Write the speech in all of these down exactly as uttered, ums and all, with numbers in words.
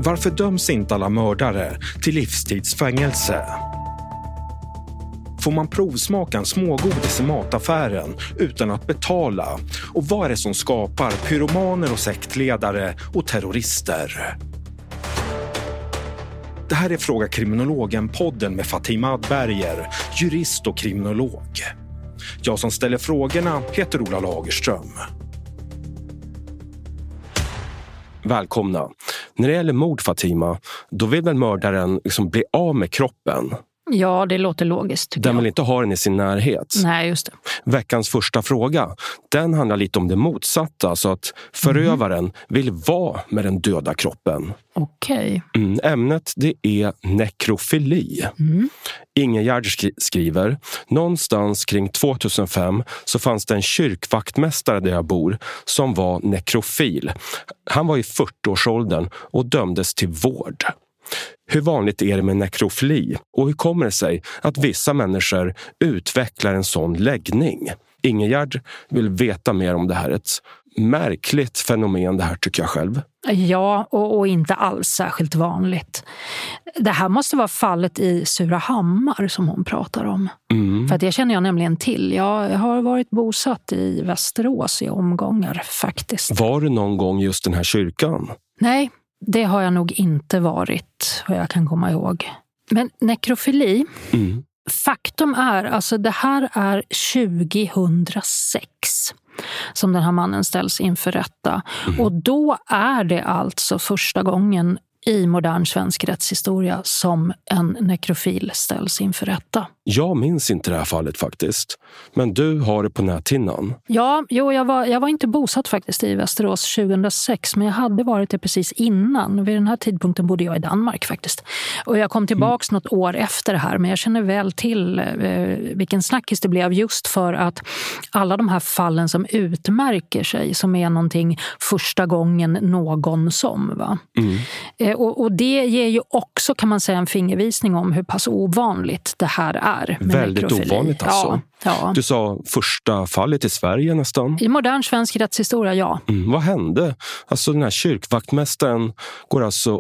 Varför döms inte alla mördare till livstidsfängelse? Får man provsmaka en smågodis i mataffären utan att betala? Och vad är det som skapar pyromaner och sektledare och terrorister? Det här är Fråga kriminologen-podden med Fatima Adberger, jurist och kriminolog. Jag som ställer frågorna heter Ola Lagerström. Välkomna. När det gäller mord, Fatima, då vill väl mördaren liksom bli av med kroppen? Ja, det låter logiskt. Den vill inte ha den i sin närhet. Nej, just det. Veckans första fråga, den handlar lite om det motsatta. Så att förövaren mm. vill vara med den döda kroppen. Okej. Okay. Mm, ämnet, det är nekrofili. Mm. Ingegärd skri- skriver, någonstans kring tvåtusenfem så fanns det en kyrkvaktmästare där jag bor som var nekrofil. Han var i fyrtioårsåldern och dömdes till vård. Hur vanligt är det med nekrofili och hur kommer det sig att vissa människor utvecklar en sån läggning? Ingegärd vill veta mer om det här. Ett märkligt fenomen det här tycker jag själv. Ja, och, och inte alls särskilt vanligt. Det här måste vara fallet i Surahammar som hon pratar om. Mm. För att det känner jag nämligen till. Jag har varit bosatt i Västerås i omgångar faktiskt. Var du någon gång just den här kyrkan? Nej. Det har jag nog inte varit, vad jag kan komma ihåg. Men nekrofili, mm. faktum är, alltså det här är tjugohundrasex som den här mannen ställs inför rätta. Mm. Och då är det alltså första gången i modern svensk rättshistoria som en nekrofil ställs inför rätta. Jag minns inte det här fallet faktiskt. Men du har det på näthinnan. Ja, jo, jag var, jag var inte bosatt faktiskt i Västerås tjugohundrasex. Men jag hade varit det precis innan. Vid den här tidpunkten bodde jag i Danmark faktiskt. Och jag kom tillbaks mm. något år efter det här. Men jag känner väl till eh, vilken snackis det blev. Just för att alla de här fallen som utmärker sig. Som är någonting första gången någon som va. Mm. Eh, och, och det ger ju också kan man säga en fingervisning om hur pass ovanligt det här är. Väldigt nekrofili. Ovanligt alltså. Ja, ja. Du sa första fallet i Sverige nästan. I modern svensk rättshistoria, ja. Mm, vad hände? Alltså den här kyrkvaktmästaren går alltså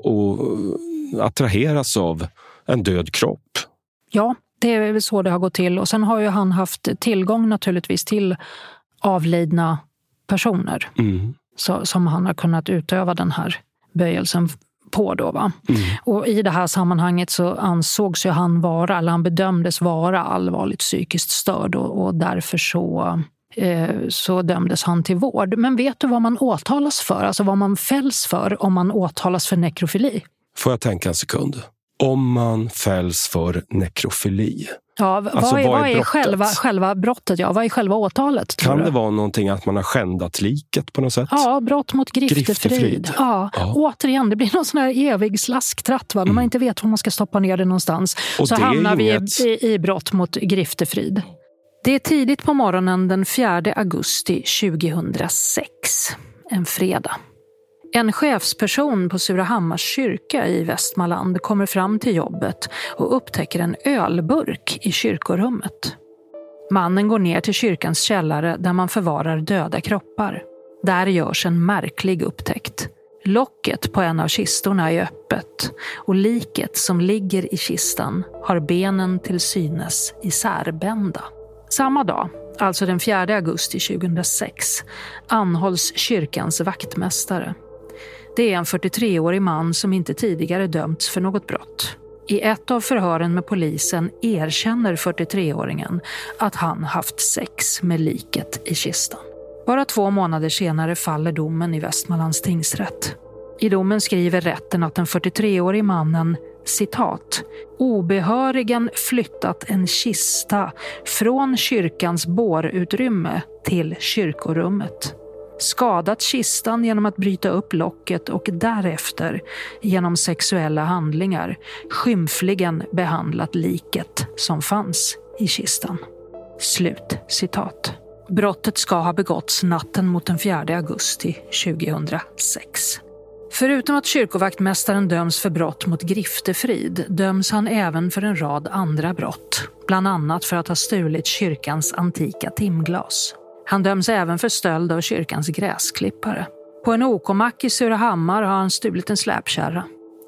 att attraheras av en död kropp. Ja, det är väl så det har gått till. Och sen har ju han haft tillgång naturligtvis till avlidna personer. Mm. Så, som han har kunnat utöva den här böjelsen på då va. Mm. Och i det här sammanhanget så ansågs ju han vara, eller han bedömdes vara allvarligt psykiskt störd och, och därför så, eh, så dömdes han till vård. Men vet du vad man åtalas för? Alltså vad man fälls för om man åtalas för nekrofili? Får jag tänka en sekund? Om man fälls för nekrofili. Ja, vad, alltså, är, vad, är, vad är själva, själva brottet? Ja, vad är själva åtalet? Kan det vara någonting att man har skändat liket på något sätt? Ja, brott mot griftefrid. griftefrid. Ja. Ja. Återigen, det blir någon sån här evig slasktratt va? När mm. man inte vet var man ska stoppa ner det någonstans. Och så det hamnar vi inget... i, i brott mot griftefrid. Det är tidigt på morgonen den fjärde augusti tjugohundrasex. En fredag. En chefsperson på Surahammars kyrka i Västmanland kommer fram till jobbet och upptäcker en ölburk i kyrkorummet. Mannen går ner till kyrkans källare där man förvarar döda kroppar. Där görs en märklig upptäckt. Locket på en av kistorna är öppet och liket som ligger i kistan har benen till synes isärbända. Samma dag, alltså den fjärde augusti tjugohundrasex, anhålls kyrkans vaktmästare. Det är en fyrtiotreårig man som inte tidigare dömts för något brott. I ett av förhören med polisen erkänner fyrtiotreåringen att han haft sex med liket i kistan. Bara två månader senare faller domen i Västmanlands tingsrätt. I domen skriver rätten att den fyrtiotreårige mannen, citat, obehörigen flyttat en kista från kyrkans bårutrymme till kyrkorummet. Skadat kistan genom att bryta upp locket och därefter genom sexuella handlingar skymfligen behandlat liket som fanns i kistan. Slut citat. Brottet ska ha begåtts natten mot den fjärde augusti tjugohundrasex. Förutom att kyrkovaktmästaren döms för brott mot griftefrid döms han även för en rad andra brott. Bland annat för att ha stulit kyrkans antika timglas. Han döms även för stöld av kyrkans gräsklippare. På en OK-mack i Surahammar har han stulit en släpkärra.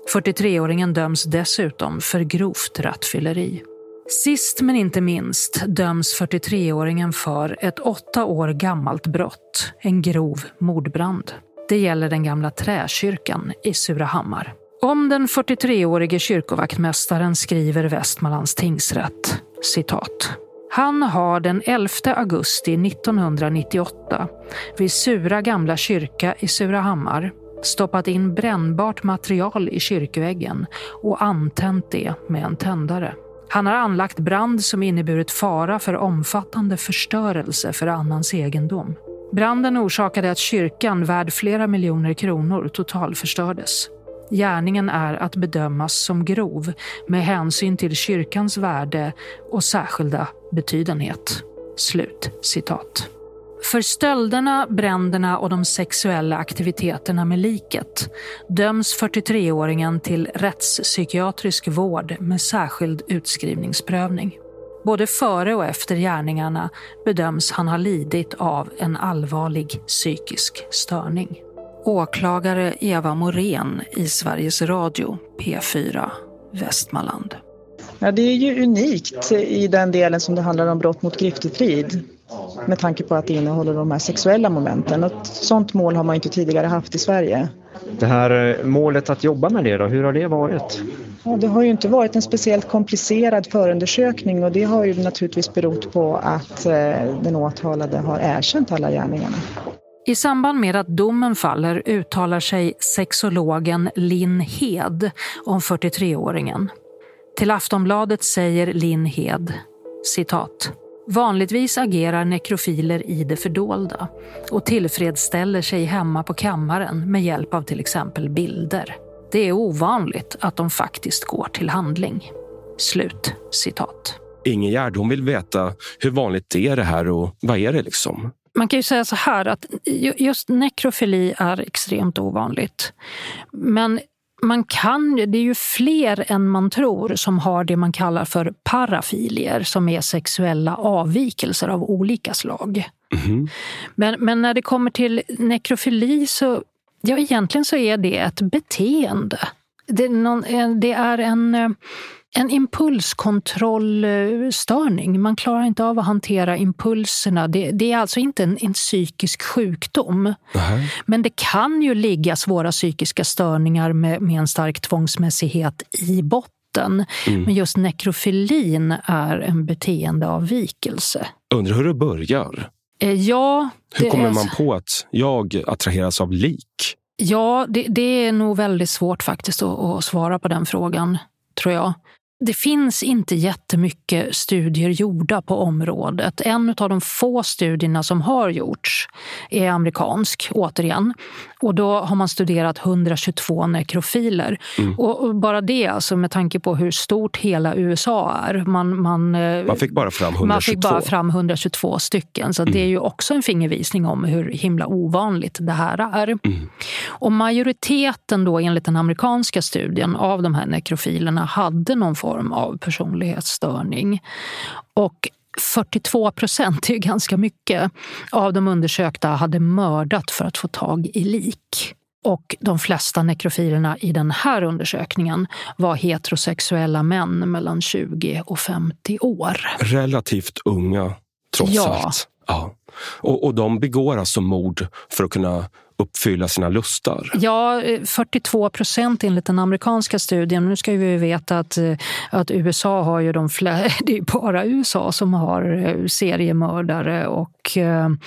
fyrtiotreåringen döms dessutom för grovt rattfylleri. Sist men inte minst döms fyrtiotreåringen för ett åtta år gammalt brott, en grov mordbrand. Det gäller den gamla träkyrkan i Surahammar. Om den fyrtiotreårige kyrkovaktmästaren skriver Västmanlands tingsrätt, citat. Han har den elfte augusti nittonhundranittioåtta vid Sura gamla kyrka i Surahammar stoppat in brännbart material i kyrkväggen och antänt det med en tändare. Han har anlagt brand som inneburit fara för omfattande förstörelse för annans egendom. Branden orsakade att kyrkan värd flera miljoner kronor totalförstördes. Gärningen är att bedömas som grov med hänsyn till kyrkans värde och särskilda betydenhet. Slut citat. För stölderna, bränderna och de sexuella aktiviteterna med liket döms fyrtiotreåringen till rättspsykiatrisk vård med särskild utskrivningsprövning. Både före och efter gärningarna bedöms han ha lidit av en allvarlig psykisk störning. Åklagare Eva Morén i Sveriges Radio, P fyra, Västmanland. Ja, det är ju unikt i den delen som det handlar om brott mot griftefrid. Med tanke på att det innehåller de här sexuella momenten. Ett sånt mål har man inte tidigare haft i Sverige. Det här målet att jobba med det då, hur har det varit? Ja, det har ju inte varit en speciellt komplicerad förundersökning och det har ju naturligtvis berott på att eh, den åtalade har erkänt alla gärningarna. I samband med att domen faller uttalar sig sexologen Linn Hed om fyrtiotreåringen. Till Aftonbladet säger Linn Hed, citat. Vanligtvis agerar nekrofiler i det fördolda och tillfredsställer sig hemma på kammaren med hjälp av till exempel bilder. Det är ovanligt att de faktiskt går till handling. Slut citat. Ingegärd, hon vill veta hur vanligt det är det här och vad är det liksom? Man kan ju säga så här att just nekrofili är extremt ovanligt. Men man kan, det är ju fler än man tror som har det man kallar för parafilier som är sexuella avvikelser av olika slag. Mm. Men, men när det kommer till nekrofili så, ja egentligen så är det ett beteende. Det är, någon, det är en... En impulskontrollstörning. Man klarar inte av att hantera impulserna. Det, det är alltså inte en, en psykisk sjukdom. Uh-huh. Men det kan ju ligga svåra psykiska störningar med, med en stark tvångsmässighet i botten. Mm. Men just nekrofilin är en beteendeavvikelse. Undrar hur det börjar? Eh, ja. Hur kommer är... man på att jag attraheras av lik? Ja, det, det är nog väldigt svårt faktiskt att, att svara på den frågan, tror jag. Det finns inte jättemycket studier gjorda på området. En av de få studierna som har gjorts är amerikansk, återigen. Och då har man studerat hundratjugotvå nekrofiler. Mm. Och, och bara det, alltså med tanke på hur stort hela U S A är. Man, man, man fick bara fram hundratjugotvå. Man fick bara fram hundratjugotvå stycken. Så mm. det är ju också en fingervisning om hur himla ovanligt det här är. Mm. Och majoriteten då, enligt den amerikanska studien av de här nekrofilerna, hade någon form av personlighetsstörning. Och fyrtiotvå procent är ju ganska mycket av de undersökta hade mördat för att få tag i lik. Och de flesta nekrofilerna i den här undersökningen var heterosexuella män mellan tjugo och femtio år. Relativt unga, trots ja. allt. Ja. Och, och de begår alltså mord för att kunna uppfylla sina lustar. Ja, fyrtiotvå procent enligt den amerikanska studien. Nu ska vi veta att, att U S A har ju de flera, det är bara U S A som har seriemördare och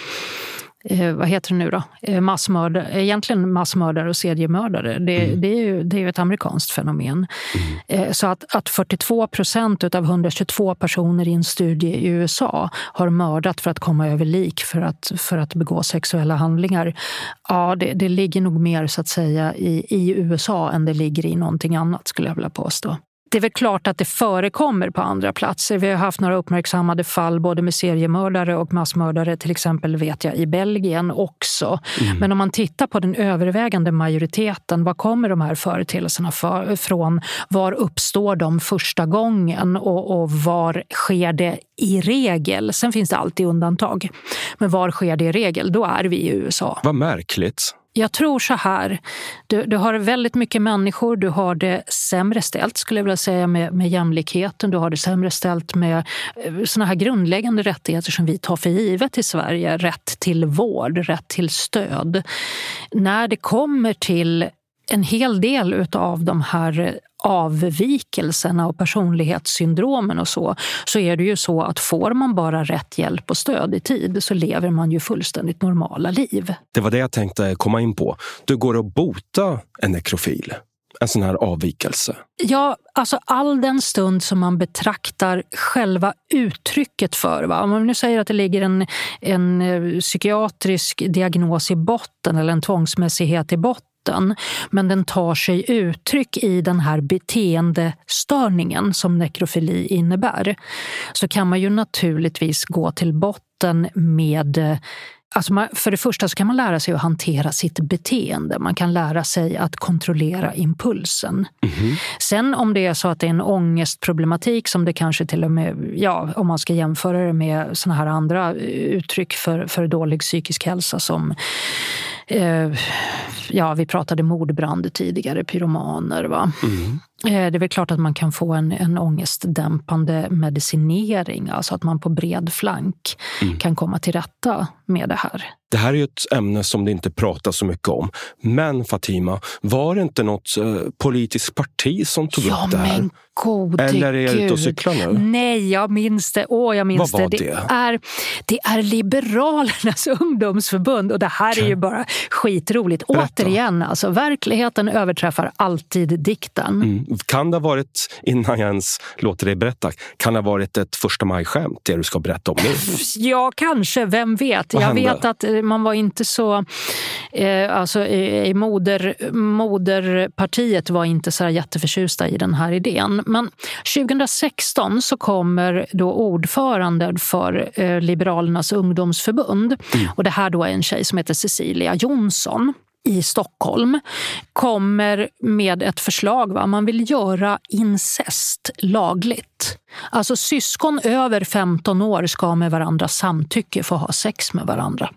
eh, vad heter det nu då? Massmördare, egentligen massmördare och seriemördare. Det, mm. det är ju det är ett amerikanskt fenomen. Mm. Så att, att fyrtiotvå procent av hundratjugotvå personer i en studie i U S A har mördat för att komma över lik för att, för att begå sexuella handlingar. Ja, det, det ligger nog mer så att säga i, i U S A än det ligger i någonting annat, skulle jag vilja påstå. Det är väl klart att det förekommer på andra platser. Vi har haft några uppmärksammade fall både med seriemördare och massmördare, till exempel vet jag i Belgien också. Mm. Men om man tittar på den övervägande majoriteten, var kommer de här företeelserna för, från? Var uppstår de första gången och, och var sker det i regel? Sen finns det alltid undantag. Men var sker det i regel? Då är vi i U S A. Vad märkligt. Jag tror så här, du, du har väldigt mycket människor, du har det sämre ställt skulle jag vilja säga med, med jämlikheten, du har det sämre ställt med såna här grundläggande rättigheter som vi tar för givet i Sverige, rätt till vård, rätt till stöd. När det kommer till en hel del av de här avvikelserna och personlighetssyndromen och så, så är det ju så att får man bara rätt hjälp och stöd i tid så lever man ju fullständigt normala liv. Det var det jag tänkte komma in på. Du går att bota en nekrofil, en sån här avvikelse. Ja, alltså all den stund som man betraktar själva uttrycket för, va? Om man nu säger att det ligger en, en psykiatrisk diagnos i botten eller en tvångsmässighet i botten, men den tar sig uttryck i den här beteendestörningen som nekrofili innebär, så kan man ju naturligtvis gå till botten med... Alltså man, för det första så kan man lära sig att hantera sitt beteende. Man kan lära sig att kontrollera impulsen. Mm-hmm. Sen om det är så att det är en ångestproblematik som det kanske till och med, ja, om man ska jämföra det med såna här andra uttryck för, för dålig psykisk hälsa som eh, ja, vi pratade mordbrand tidigare, pyromaner, va? Mm. Det är väl klart att man kan få en, en ångestdämpande medicinering, alltså att man på bred flank mm. kan komma till rätta med det här. Det här är ju ett ämne som det inte pratas så mycket om. Men Fatima, var det inte något uh, politiskt parti som tog ja, upp det här? Men gode Eller är jag Gud. ute och cyklar nu? Nej, jag minns det. Åh, jag minns Vad var det. det? Det är, det är Liberalernas ungdomsförbund och det här är ju bara skitroligt. Berätta. Återigen, alltså verkligheten överträffar alltid dikten. Mm. Kan det ha varit, innan jag ens låter dig berätta, kan det ha varit ett första maj-skämt det du ska berätta om nu? Ja, kanske. Vem vet? Vad jag hände? vet att man var inte så... Eh, alltså i, i moder, moderpartiet var inte så jätteförtjusta i den här idén. Men tjugohundrasexton så kommer då ordföranden för eh, Liberalernas ungdomsförbund. Mm. Och det här då är en tjej som heter Cecilia Jonsson i Stockholm, kommer med ett förslag. Va? Man vill göra incest lagligt. Alltså syskon över femton år ska med varandra samtycke få ha sex med varandra.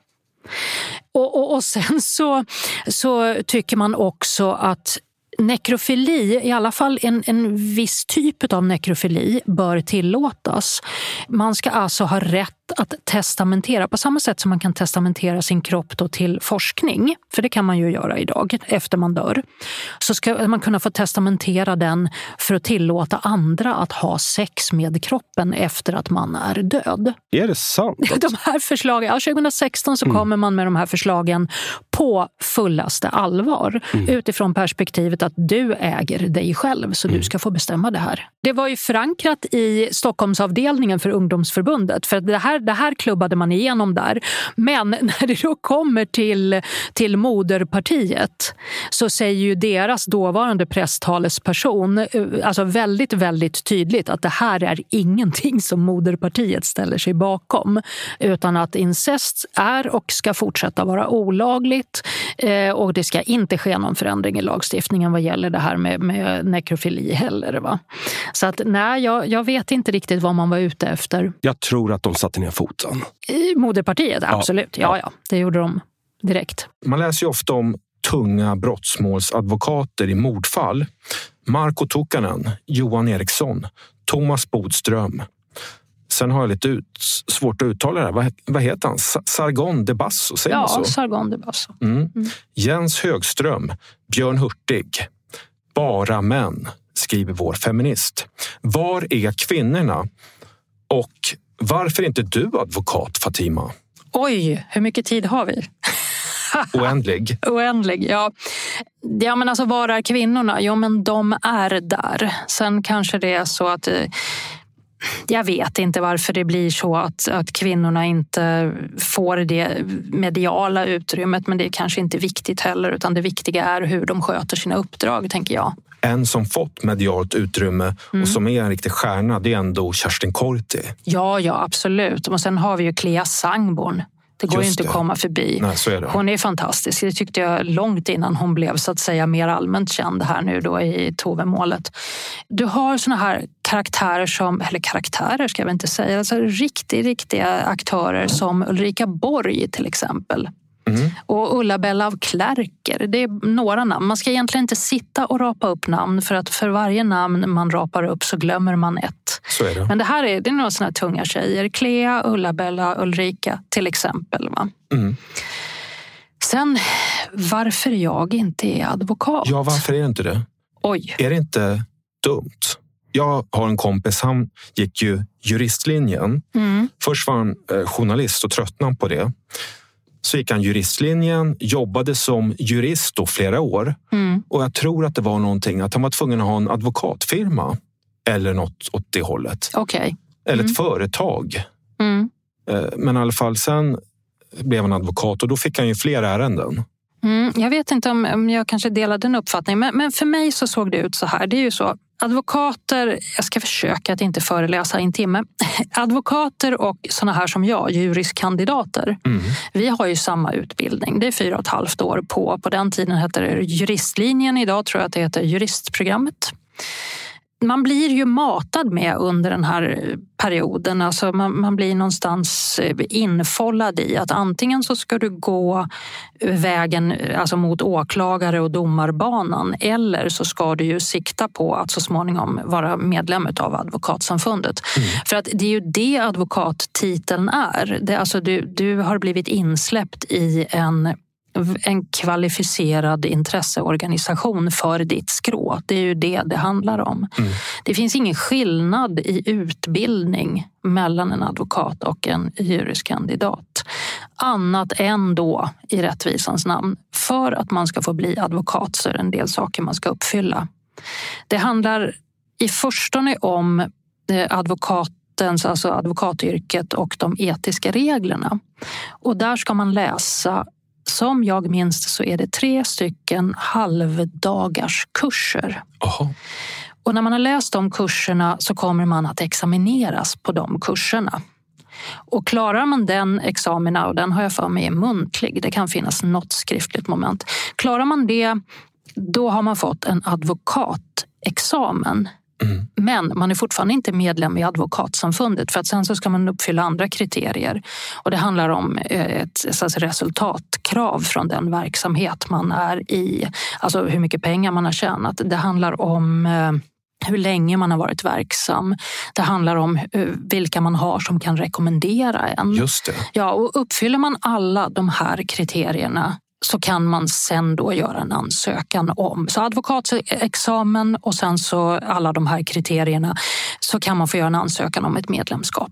Och, och, och sen så, så tycker man också att nekrofili, i alla fall en, en viss typ av nekrofili, bör tillåtas. Man ska alltså ha rätt att testamentera på samma sätt som man kan testamentera sin kropp då till forskning, för det kan man ju göra idag efter man dör. Så ska man kunna få testamentera den för att tillåta andra att ha sex med kroppen efter att man är död. Är det sant? De här förslagen, ja, tjugohundrasexton så mm. kommer man med de här förslagen på fullaste allvar mm. utifrån perspektivet att du äger dig själv så mm. du ska få bestämma det här. Det var ju förankrat i Stockholmsavdelningen för ungdomsförbundet, för det här, det här klubbade man igenom där. Men när det då kommer till, till moderpartiet så säger ju deras dåvarande presstalesperson alltså väldigt, väldigt tydligt att det här är ingenting som moderpartiet ställer sig bakom, utan att incest är och ska fortsätta vara olagligt eh, och det ska inte ske någon förändring i lagstiftningen vad gäller det här med, med nekrofili heller. Va? Så att nej, jag, jag vet inte riktigt vad man var ute efter. Jag tror att de satte ner foten. I moderpartiet, absolut. Ja, ja, ja det gjorde de direkt. Man läser ju ofta om tunga brottsmålsadvokater i mordfall. Marko Tukkanen, Johan Eriksson, Thomas Bodström. Sen har jag lite ut, svårt att uttala det här. Vad, vad heter han? Sargon de Basso, säger ja, man så? Ja, Sargon de Basso. Mm. Mm. Jens Högström, Björn Hurtig. Bara män, skriver vår feminist. Var är kvinnorna? Och varför är inte du advokat, Fatima? Oj, hur mycket tid har vi? Oändlig. Oändlig, ja. Ja, men alltså var är kvinnorna? Jo, men de är där. Sen kanske det är så att... Jag vet inte varför det blir så att, att kvinnorna inte får det mediala utrymmet, men det är kanske inte viktigt heller, utan det viktiga är hur de sköter sina uppdrag, tänker jag. En som fått medialt utrymme och mm. som är en riktig stjärna, det är ändå Kerstin Korti. Ja, ja, absolut. Och sen har vi ju Clea Sangborn. Det går ju inte att komma förbi. Nej, så är det. Hon är fantastisk. Det tyckte jag långt innan hon blev så att säga mer allmänt känd här nu då i Tove-målet. Du har såna här karaktärer som, eller karaktärer ska jag väl inte säga, alltså riktigt, riktiga aktörer som Ulrika Borg till exempel. Mm. Och Ulla-Bella av Klerker, det är några namn. Man ska egentligen inte sitta och rapa upp namn, för att för varje namn man rapar upp så glömmer man ett. Så är det. Men det här är, det är några såna här tunga tjejer. Clea, Ulla-Bella, Ulrika till exempel. Va? Mm. Sen, varför jag inte är advokat? Ja, varför är det inte det? Oj. Är det inte dumt? Jag har en kompis, han gick ju juristlinjen. Mm. Först var han eh, journalist och tröttnade på det. Så gick han juristlinjen, jobbade som jurist då flera år. Mm. Och jag tror att det var någonting att han var tvungen att ha en advokatfirma. Eller något åt det hållet. Okay. Eller mm. ett företag. Mm. Eh, men i alla fall sen blev han advokat och då fick han ju fler ärenden. Mm, jag vet inte om, om jag kanske delade den uppfattningen, men, men för mig så såg det ut så här. Det är ju så, advokater, jag ska försöka att inte föreläsa i en timme. Advokater och såna här som jag, juristkandidater, mm. vi har ju samma utbildning. Det är fyra och ett halvt år på. På den tiden hette det juristlinjen, idag tror jag att det heter juristprogrammet. Man blir ju matad med under den här perioden. Alltså man, man blir någonstans infollad i att antingen så ska du gå vägen alltså mot åklagare och domarbanan, eller så ska du ju sikta på att så småningom vara medlem av advokatsamfundet. Mm. För att det är ju det advokattiteln är. Det, alltså du, du har blivit insläppt i en en kvalificerad intresseorganisation för ditt skrå. Det är ju det det handlar om. Mm. Det finns ingen skillnad i utbildning mellan en advokat och en juriskandidat. Annat än då i rättvisans namn. För att man ska få bli advokat så är det en del saker man ska uppfylla. Det handlar i förstone om advokatens, alltså advokatyrket och de etiska reglerna. Och där ska man läsa, som jag minns så är det tre stycken halvdagars kurser. Aha. Och när man har läst de kurserna så kommer man att examineras på de kurserna. Och klarar man den examina, och den har jag för mig är muntlig, det kan finnas något skriftligt moment. Klarar man det, då har man fått en advokatexamen. Mm. Men man är fortfarande inte medlem i advokatsamfundet, för att sen så ska man uppfylla andra kriterier. Och det handlar om ett, ett resultatkrav från den verksamhet man är i. Alltså hur mycket pengar man har tjänat. Det handlar om hur länge man har varit verksam. Det handlar om vilka man har som kan rekommendera en. Just det. Ja, och uppfyller man alla de här kriterierna så kan man sen då göra en ansökan om. Så advokatsexamen och sen så alla de här kriterierna, så kan man få göra en ansökan om ett medlemskap.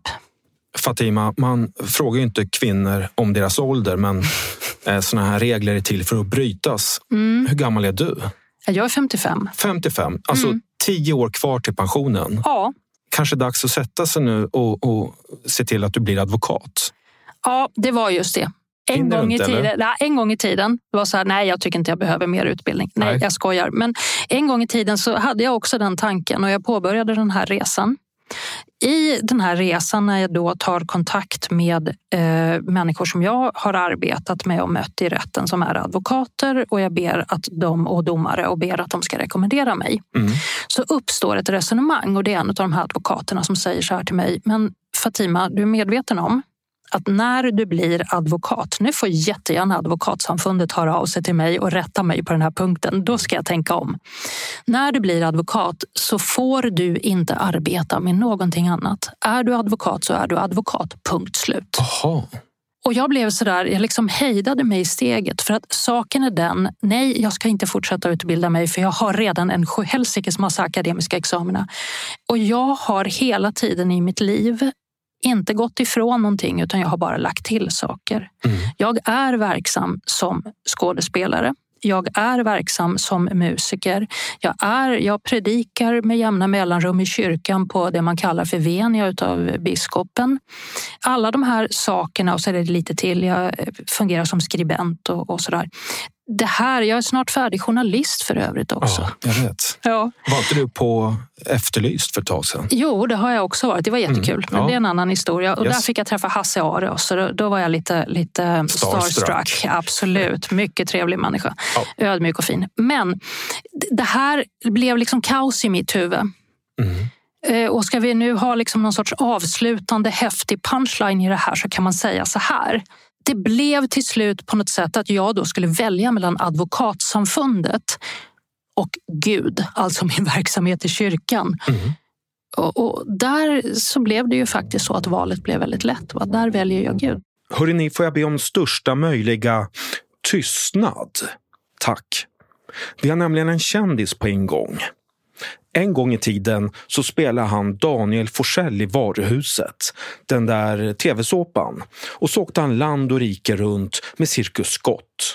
Fatima, man frågar ju inte kvinnor om deras ålder, men såna här regler är till för att brytas. Mm. Hur gammal är du? Jag är femtiofem. femtiofem, alltså mm. tio år kvar till pensionen. Ja. Kanske dags att sätta sig nu och, och se till att du blir advokat. Ja, det var just det. En gång, i tiden, nej, en gång i tiden det var så här, nej jag tycker inte jag behöver mer utbildning. Nej, nej, jag skojar. Men en gång i tiden så hade jag också den tanken och jag påbörjade den här resan. I den här resan när jag då tar kontakt med eh, människor som jag har arbetat med och mött i rätten som är advokater, och jag ber att de och domare och ber att de ska rekommendera mig. Mm. Så uppstår ett resonemang, och det är en av de här advokaterna som säger så här till mig: men Fatima, du är medveten om att när du blir advokat, nu får jättegärna advokatsamfundet höra av sig till mig och rätta mig på den här punkten, då ska jag tänka om. När du blir advokat så får du inte arbeta med någonting annat. Är du advokat så är du advokat, punkt slut. Aha. Och jag blev sådär, jag liksom hejdade mig i steget, för att saken är den, nej jag ska inte fortsätta utbilda mig för jag har redan en sjuhelsikes massa akademiska examina. Och jag har hela tiden i mitt liv inte gått ifrån någonting, utan jag har bara lagt till saker. Mm. Jag är verksam som skådespelare. Jag är verksam som musiker. Jag, är, jag predikar med jämna mellanrum i kyrkan på det man kallar för venia utav biskopen. Alla de här sakerna, och så är det lite till. Jag fungerar som skribent och, och sådär. Det här, jag är snart färdig journalist för övrigt också. Ja, jag vet. Ja. Var inte du på Efterlyst för ett tag sedan? Jo, det har jag också varit. Det var jättekul. Mm, ja. Men det är en annan historia. Och yes. Där fick jag träffa Hasse Aro. Så då, då var jag lite, lite starstruck. starstruck. Absolut. Mycket trevlig människa. Ja. Ödmjuk och fin. Men det här blev liksom kaos i mitt huvud. Mm. Och ska vi nu ha liksom någon sorts avslutande häftig punchline i det här, så kan man säga så här. det blev till slut på något sätt att jag då skulle välja mellan advokatsamfundet och Gud, alltså min verksamhet i kyrkan. Mm. Och, och där så blev det ju faktiskt så att valet blev väldigt lätt. Va? Där väljer jag Gud. Hörrni, får jag be om största möjliga tystnad? Tack. Vi har nämligen en kändis på en gång. En gång i tiden så spelade han Daniel Forsell i Varuhuset, den där tv-såpan. Och så åkte han land och rike runt med Cirkus Scott.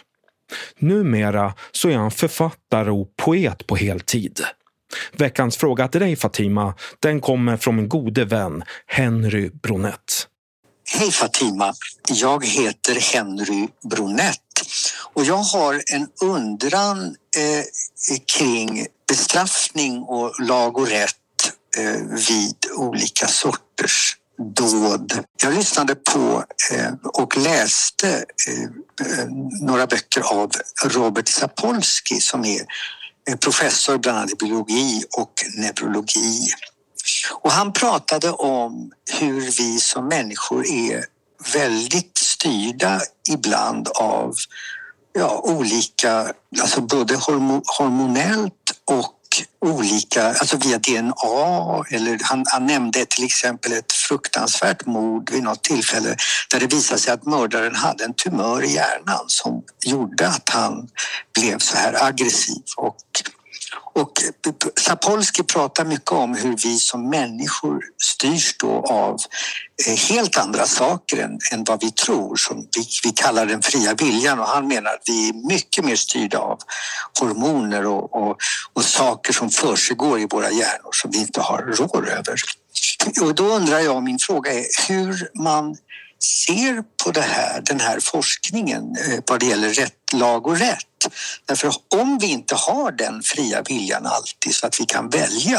Numera så är han författare och poet på heltid. Veckans fråga till dig, Fatima, den kommer från min gode vän Henry Bronett. Hej Fatima, jag heter Henry Bronett och jag har en undran eh, kring bestraffning och lag och rätt eh, vid olika sorters dåd. Jag lyssnade på eh, och läste eh, några böcker av Robert Sapolsky som är professor bland annat i biologi och neurologi. Och han pratade om hur vi som människor är väldigt styrda ibland av ja, olika, alltså både hormo- hormonellt och olika, alltså via D N A, eller han, han nämnde till exempel ett fruktansvärt mord vid något tillfälle där det visade sig att mördaren hade en tumör i hjärnan som gjorde att han blev så här aggressiv. Och, och Sapolsky pratar mycket om hur vi som människor styrs då av helt andra saker än, än vad vi tror, som vi, vi kallar den fria viljan, och han menar att vi är mycket mer styrda av hormoner och, och, och saker som försiggår i våra hjärnor som vi inte har råd över. Och då undrar jag, min fråga är hur man ser på det här, den här forskningen vad det gäller rätt, lag och rätt. Därför om vi inte har den fria viljan alltid så att vi kan välja,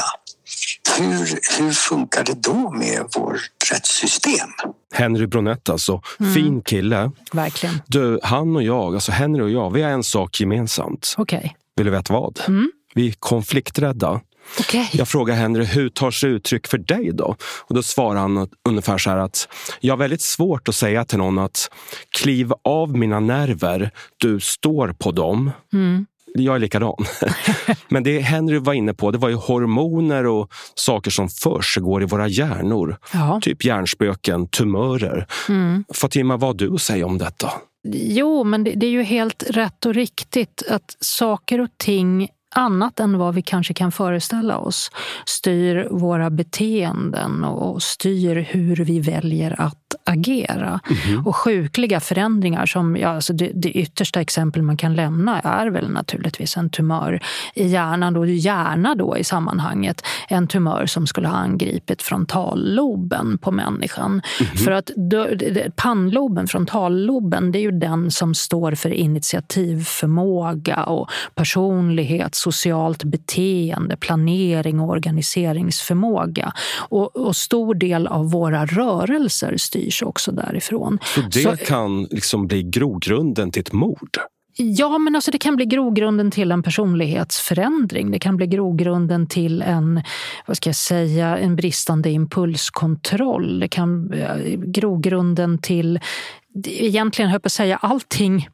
Hur, hur funkar det då med vårt rättssystem? Henry Bronett alltså, mm. fin kille. Verkligen. Du, han och jag, alltså Henry och jag, vi har en sak gemensamt. Okej. Okay. Vill du veta vad? Mm. Vi är konflikträdda. Okay. Jag frågar Henry, hur tar sig uttryck för dig då? Och då svarar han ungefär så här att jag har väldigt svårt att säga till någon att kliv av mina nerver, du står på dem. Mm. Jag är likadan. Men det Henry var inne på, det var ju hormoner och saker som försiggår i våra hjärnor. Ja. Typ hjärnspöken, tumörer. Mm. Fatima, vad har du att säga om detta? Jo, men det, det är ju helt rätt och riktigt att saker och ting annat än vad vi kanske kan föreställa oss styr våra beteenden och styr hur vi väljer att agera. Mm-hmm. Och sjukliga förändringar som, ja, alltså det, det yttersta exempel man kan lämna är väl naturligtvis en tumör i hjärnan, och gärna då i sammanhanget en tumör som skulle ha angripit frontalloben på människan. Mm-hmm. För att då, pannloben, frontalloben, det är ju den som står för initiativförmåga och personlighet, socialt beteende, planering och organiseringsförmåga. Och, och stor del av våra rörelser styrs också därifrån. Så det Så, kan liksom bli grogrunden till ett mord? Ja, men alltså det kan bli grogrunden till en personlighetsförändring. Det kan bli grogrunden till en, vad ska jag säga, en bristande impulskontroll. Det kan bli grogrunden till, egentligen höll jag på att säga, allting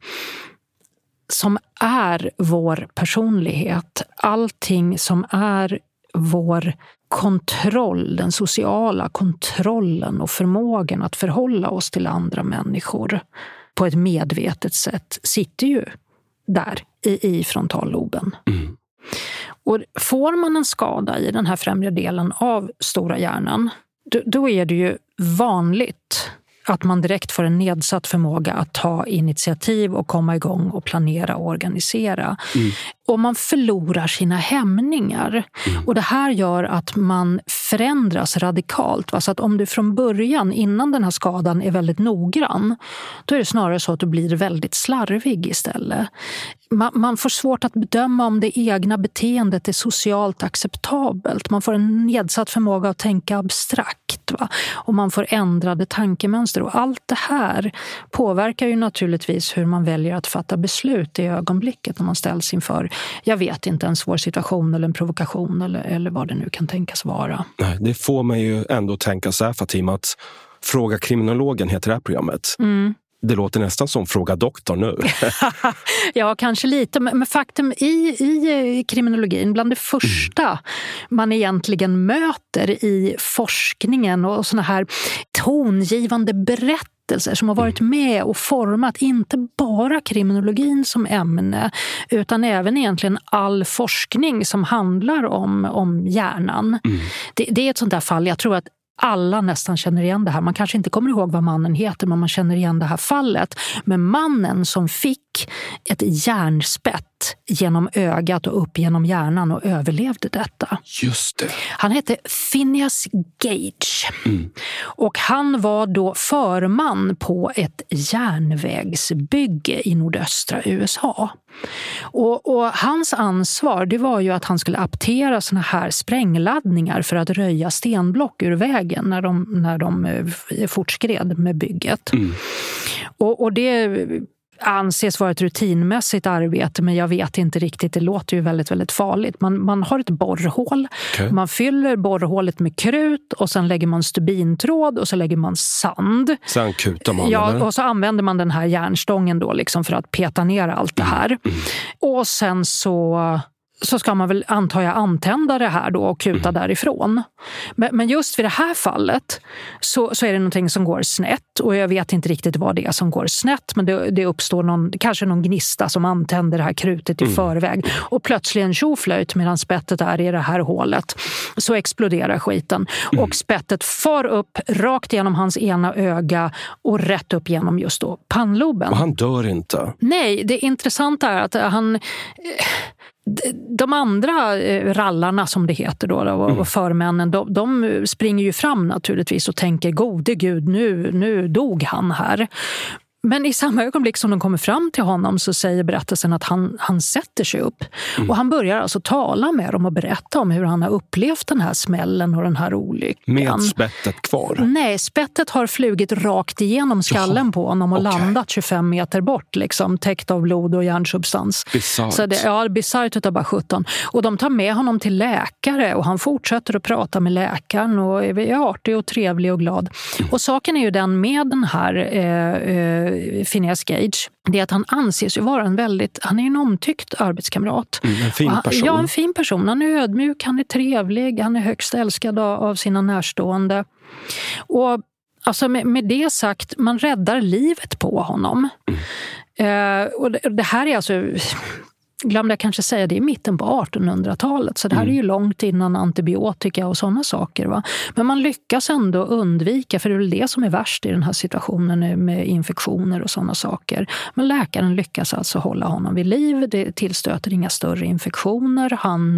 som är vår personlighet, allting som är vår kontroll, den sociala kontrollen och förmågan att förhålla oss till andra människor på ett medvetet sätt sitter ju där i, i frontalloben. Mm. Och får man en skada i den här främre delen av stora hjärnan, då, då är det ju vanligt att man direkt får en nedsatt förmåga att ta initiativ och komma igång och planera och organisera. Mm. Och man förlorar sina hämningar. Mm. Och det här gör att man förändras radikalt. Så att om du från början, innan den här skadan, är väldigt noggrann, då är det snarare så att du blir väldigt slarvig istället. Man, man får svårt att bedöma om det egna beteendet är socialt acceptabelt. Man får en nedsatt förmåga att tänka abstrakt. Va? Och man får ändrade tankemönster. Och allt det här påverkar ju naturligtvis hur man väljer att fatta beslut i ögonblicket när man ställs inför, jag vet inte, en svår situation eller en provokation eller, eller vad det nu kan tänkas vara. Nej, det får man ju ändå tänka så här, Fatima, att Fråga kriminologen heter det här programmet. Mm. Det låter nästan som Fråga doktorn nu. Ja, kanske lite. Men faktum i, i kriminologin, bland det första mm. man egentligen möter i forskningen och såna här tongivande berättelser som har varit med och format inte bara kriminologin som ämne utan även egentligen all forskning som handlar om, om hjärnan. Mm. Det, det är ett sånt där fall, jag tror att alla nästan känner igen det här. Man kanske inte kommer ihåg vad mannen heter, men man känner igen det här fallet. Men mannen som fick ett järnspett genom ögat och upp genom hjärnan och överlevde detta. Just det. Han hette Phineas Gage. Mm. Och han var då förman på ett järnvägsbygge i nordöstra U S A. Och, och hans ansvar, det var ju att han skulle aptera såna här sprängladdningar för att röja stenblock ur vägen när de, när de fortskred med bygget. Mm. Och, och det anses vara ett rutinmässigt arbete, men jag vet inte riktigt, det låter ju väldigt, väldigt farligt. Man, man har ett borrhål, okay. man fyller borrhålet med krut och sen lägger man stubintråd och så lägger man sand. Sen kutar man, ja, eller? Och så använder man den här järnstången då liksom för att peta ner allt det här. Mm. Mm. Och sen så... så ska man väl, antar jag, antända det här då och kuta mm. därifrån. Men, men just vid det här fallet så, så är det någonting som går snett. Och jag vet inte riktigt vad det är som går snett. Men det, det uppstår någon, kanske någon gnista som antänder det här krutet i mm. förväg. Och plötsligt en tjoflöjt medan spettet är i det här hålet. Så exploderar skiten. Mm. Och spettet far upp rakt genom hans ena öga och rätt upp genom just då pannloben. Och han dör inte? Nej, det intressanta är att han... De andra rallarna som det heter då, och mm. förmännen, de, de springer ju fram naturligtvis och tänker, gode gud, nu, nu dog han här. Men i samma ögonblick som de kommer fram till honom så säger berättelsen att han, han sätter sig upp. Mm. Och han börjar alltså tala med dem och berätta om hur han har upplevt den här smällen och den här olyckan. Med spettet kvar? Nej, spettet har flugit rakt igenom skallen på honom och okay. landat tjugofem meter bort, liksom, täckt av blod och hjärnsubstans. Bizarrt. Så det, ja, bizarrt utav bara sjutton. Och de tar med honom till läkare och han fortsätter att prata med läkaren och är artig och trevlig och glad. Mm. Och saken är ju den med den här eh, eh, Phineas Gage, det är att han anses ju vara en väldigt, han är en omtyckt arbetskamrat. Mm, en fin person. Ja, en fin person. Han är ödmjuk, han är trevlig, han är högst älskad av sina närstående. Och alltså med, med det sagt, man räddar livet på honom. Mm. Eh, och det, det här är alltså... glömde jag kanske säga, det är mitten på artonhundratalet. Så det här mm. är ju långt innan antibiotika och sådana saker. Va? Men man lyckas ändå undvika, för det är väl det som är värst i den här situationen med infektioner och sådana saker. Men läkaren lyckas alltså hålla honom vid liv. Det tillstöter inga större infektioner. Han...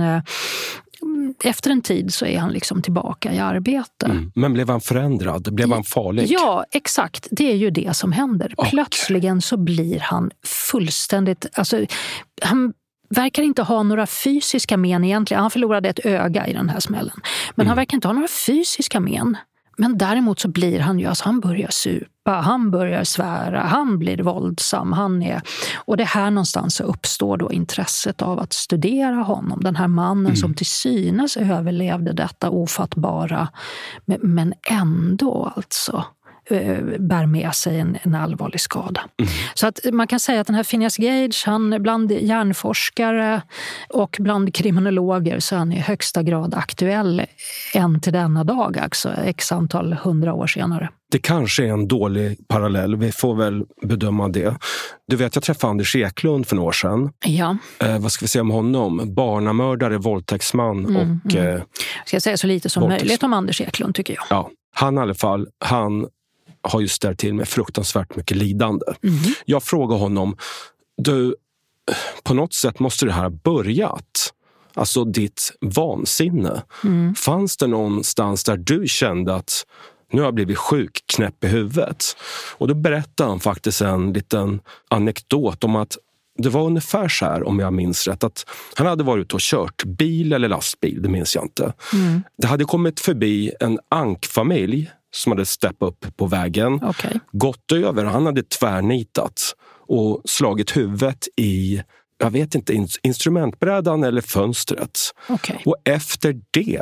Efter en tid så är han liksom tillbaka i arbete. Mm. Men blev han förändrad? Blev han farlig? Ja, exakt. Det är ju det som händer. Okay. Plötsligen så blir han fullständigt... Alltså, han verkar inte ha några fysiska men egentligen. Han förlorade ett öga i den här smällen. Men mm. han verkar inte ha några fysiska men. Men däremot så blir han ju, alltså han börjar supa, han börjar svära, han blir våldsam, han är... Och det här någonstans så uppstår då intresset av att studera honom. Den här mannen mm. som till synes överlevde detta ofattbara, men ändå alltså bär med sig en, en allvarlig skada. Mm. Så att man kan säga att den här Phineas Gage, han bland hjärnforskare och bland kriminologer så är han i högsta grad aktuell än till denna dag, alltså x antal hundra år senare. Det kanske är en dålig parallell, vi får väl bedöma det. Du vet, jag träffade Anders Eklund för några år sedan. Ja. Eh, vad ska vi säga om honom? Barnamördare, våldtäktsman mm, och... Mm. Eh, ska jag säga så lite som möjligt om Anders Eklund, tycker jag. Ja, han i alla fall, han har ju ställt till med fruktansvärt mycket lidande. Mm. Jag frågar honom, du, på något sätt måste det här ha börjat. Alltså ditt vansinne. Mm. Fanns det någonstans där du kände att nu har jag blivit sjuk, knäpp i huvudet? Och då berättade han faktiskt en liten anekdot om att det var ungefär så här, om jag minns rätt, att han hade varit ute och kört bil eller lastbil, det minns jag inte. Mm. Det hade kommit förbi en ankfamilj som hade steppat upp på vägen, okay. gått över, han hade tvärnitat och slagit huvudet i, jag vet inte, instrumentbrädan eller fönstret. Okay. Och efter det,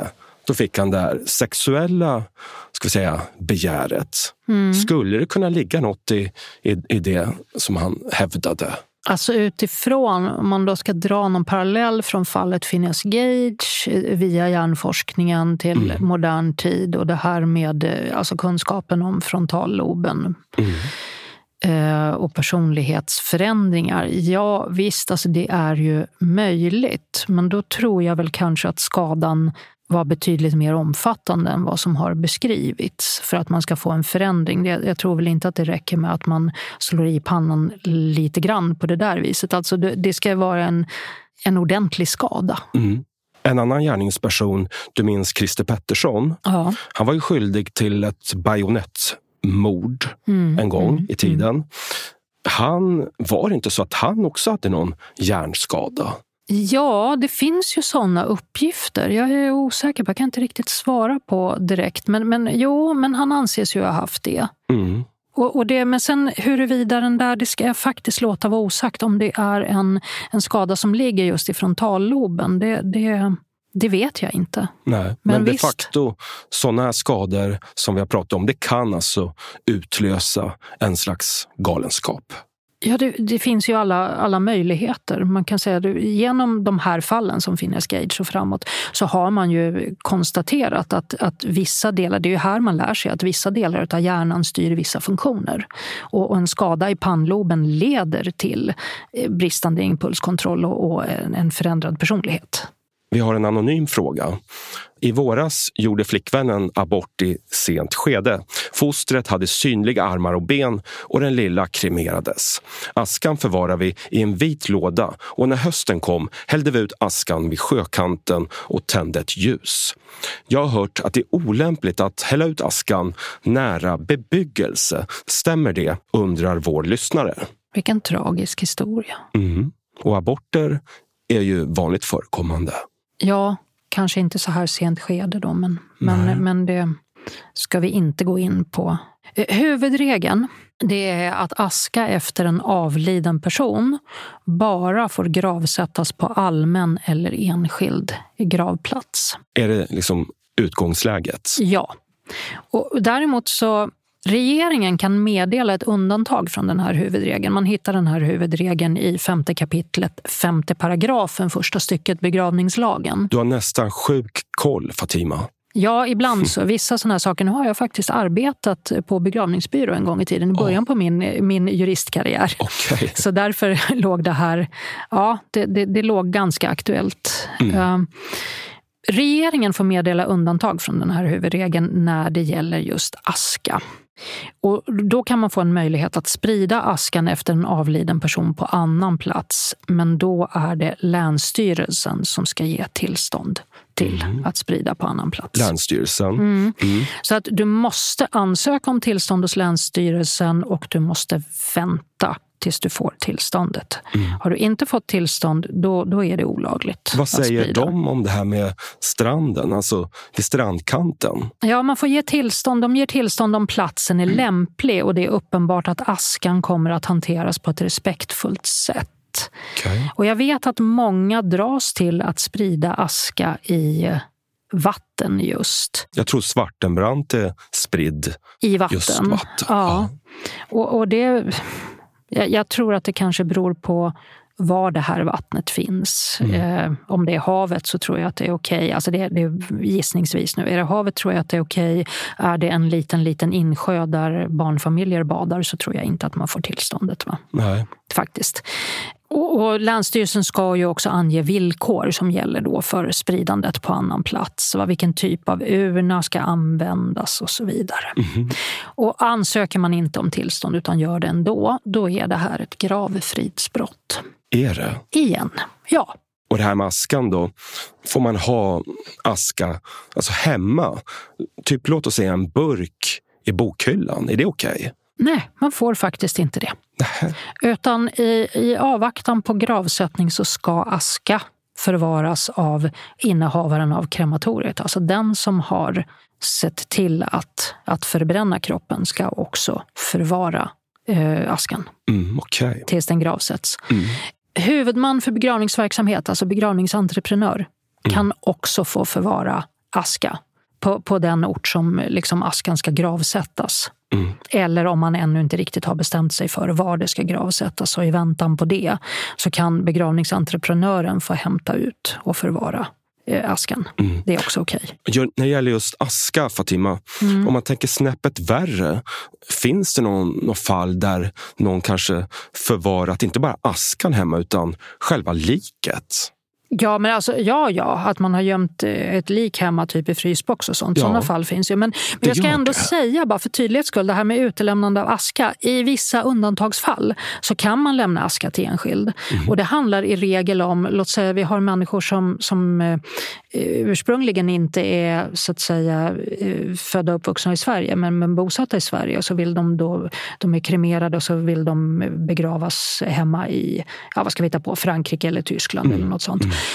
Då fick han där sexuella, ska vi säga, begäret. Mm. Skulle det kunna ligga något i, i, i det som han hävdade? Alltså utifrån, om man då ska dra någon parallell från fallet Phineas Gage via hjärnforskningen till mm. modern tid och det här med alltså kunskapen om frontalloben mm. eh, och personlighetsförändringar. Ja visst, alltså det är ju möjligt, men då tror jag väl kanske att skadan var betydligt mer omfattande än vad som har beskrivits för att man ska få en förändring. Jag tror väl inte att det räcker med att man slår i pannan lite grann på det där viset. Alltså det, det ska vara en, en ordentlig skada. Mm. En annan gärningsperson, du minns Christer Pettersson. Ja. Han var ju skyldig till ett bajonettmord mm. en gång mm. i tiden. Mm. Han var inte så att han också hade någon hjärnskada? Ja, det finns ju sådana uppgifter. Jag är osäker på, jag kan inte riktigt svara på direkt. Men, men jo, men han anses ju ha haft det. Mm. Och, och det. Men sen huruvida den där, det ska jag faktiskt låta vara osagt om det är en, en skada som ligger just i frontalloben. Det, det, det vet jag inte. Nej, men, men de visst. facto sådana här skador som vi har pratat om, det kan alltså utlösa en slags galenskap. Ja, det, det finns ju alla, alla möjligheter. Man kan säga att genom de här fallen som Phineas Gage och framåt så har man ju konstaterat att, att vissa delar, det är ju här man lär sig att vissa delar av hjärnan styr vissa funktioner. Och, och en skada i pannloben leder till bristande impulskontroll och, och en förändrad personlighet. Vi har en anonym fråga. I våras gjorde flickvännen abort i sent skede. Fostret hade synliga armar och ben och den lilla kremerades. Askan förvarar vi i en vit låda och när hösten kom hällde vi ut askan vid sjökanten och tände ett ljus. Jag har hört att det är olämpligt att hälla ut askan nära bebyggelse. Stämmer det, undrar vår lyssnare. Vilken tragisk historia. Mm. Och aborter är ju vanligt förekommande. Ja, kanske inte så här sent skede då, men, men, men det ska vi inte gå in på. Huvudregeln, det är att aska efter en avliden person bara får gravsättas på allmän eller enskild gravplats. Är det liksom utgångsläget? Ja, och däremot så regeringen kan meddela ett undantag från den här huvudregeln. Man hittar den här huvudregeln i femte kapitlet, femte paragrafen, första stycket begravningslagen. Du har nästan sjuk koll, Fatima. Ja, ibland så. Vissa sådana här saker. Nu har jag faktiskt arbetat på begravningsbyrå en gång i tiden. I början oh. på min, min juristkarriär. Okay. Så därför låg det här, ja, det, det, det låg ganska aktuellt. Mm. Uh, regeringen får meddela undantag från den här huvudregeln när det gäller just aska. Och då kan man få en möjlighet att sprida askan efter en avliden person på annan plats. Men då är det länsstyrelsen som ska ge tillstånd till mm. att sprida på annan plats. Länsstyrelsen. Mm. Mm. Så att du måste ansöka om tillstånd hos länsstyrelsen och du måste vänta tills du får tillståndet. Mm. Har du inte fått tillstånd, då, då är det olagligt. Vad säger de om det här med stranden, alltså vid strandkanten? Ja, man får ge tillstånd. De ger tillstånd om platsen är mm. lämplig och det är uppenbart att askan kommer att hanteras på ett respektfullt sätt. Okay. Och jag vet att många dras till att sprida aska i vatten just. Jag tror Svartenbrandt är spridd i vatten. Just vatten. Ja. Ja. Och, och det... Jag tror att det kanske beror på var det här vattnet finns. Mm. Eh, om det är havet så tror jag att det är okej. Okay. Alltså det, det är gissningsvis nu. Är det havet tror jag att det är okej. Okay. Är det en liten, liten insjö där barnfamiljer badar så tror jag inte att man får tillståndet. Va? Nej. Faktiskt. Och, och Länsstyrelsen ska ju också ange villkor som gäller då för spridandet på annan plats. Va? Vilken typ av urna ska användas och så vidare. Mm. Och ansöker man inte om tillstånd utan gör det ändå, då är det här ett gravfridsbrott. Är det? Igen, ja. Och det här med askan då, får man ha aska alltså hemma? Typ låt oss säga en burk i bokhyllan, är det okej? Okay? Nej, man får faktiskt inte det. Nähe. Utan i, i avvaktan på gravsättning så ska aska förvaras av innehavaren av krematoriet. Alltså den som har sett till att, att förbränna kroppen ska också förvara eh, askan. Mm, okay. Tills den gravsätts. Mm. Huvudman för begravningsverksamhet, alltså begravningsentreprenör, mm. kan också få förvara aska på, på den ort som liksom askan ska gravsättas. Mm. Eller om man ännu inte riktigt har bestämt sig för var det ska gravsättas, och i väntan på det så kan begravningsentreprenören få hämta ut och förvara askan. Mm. Det är också okej. Okay. När det gäller just aska, Fatima, mm. om man tänker snäppet värre, finns det någon, någon fall där någon kanske förvarat inte bara askan hemma utan själva liket? Ja, men alltså, ja, ja, att man har gömt ett lik hemma typ i frysbox och sånt. Ja, sådana fall finns ju. Men, men jag ska ändå det. säga, bara för tydlighets skull, det här med utelämnande av aska. I vissa undantagsfall så kan man lämna aska till enskild. Mm. Och det handlar i regel om, låt säga vi har människor som, som eh, ursprungligen inte är så att säga eh, födda och uppvuxna i Sverige, men, men bosatta i Sverige. Och så vill de då, de är kremerade och så vill de begravas hemma i, ja, vad ska vi hitta på, Frankrike eller Tyskland mm. eller något sånt. Mm.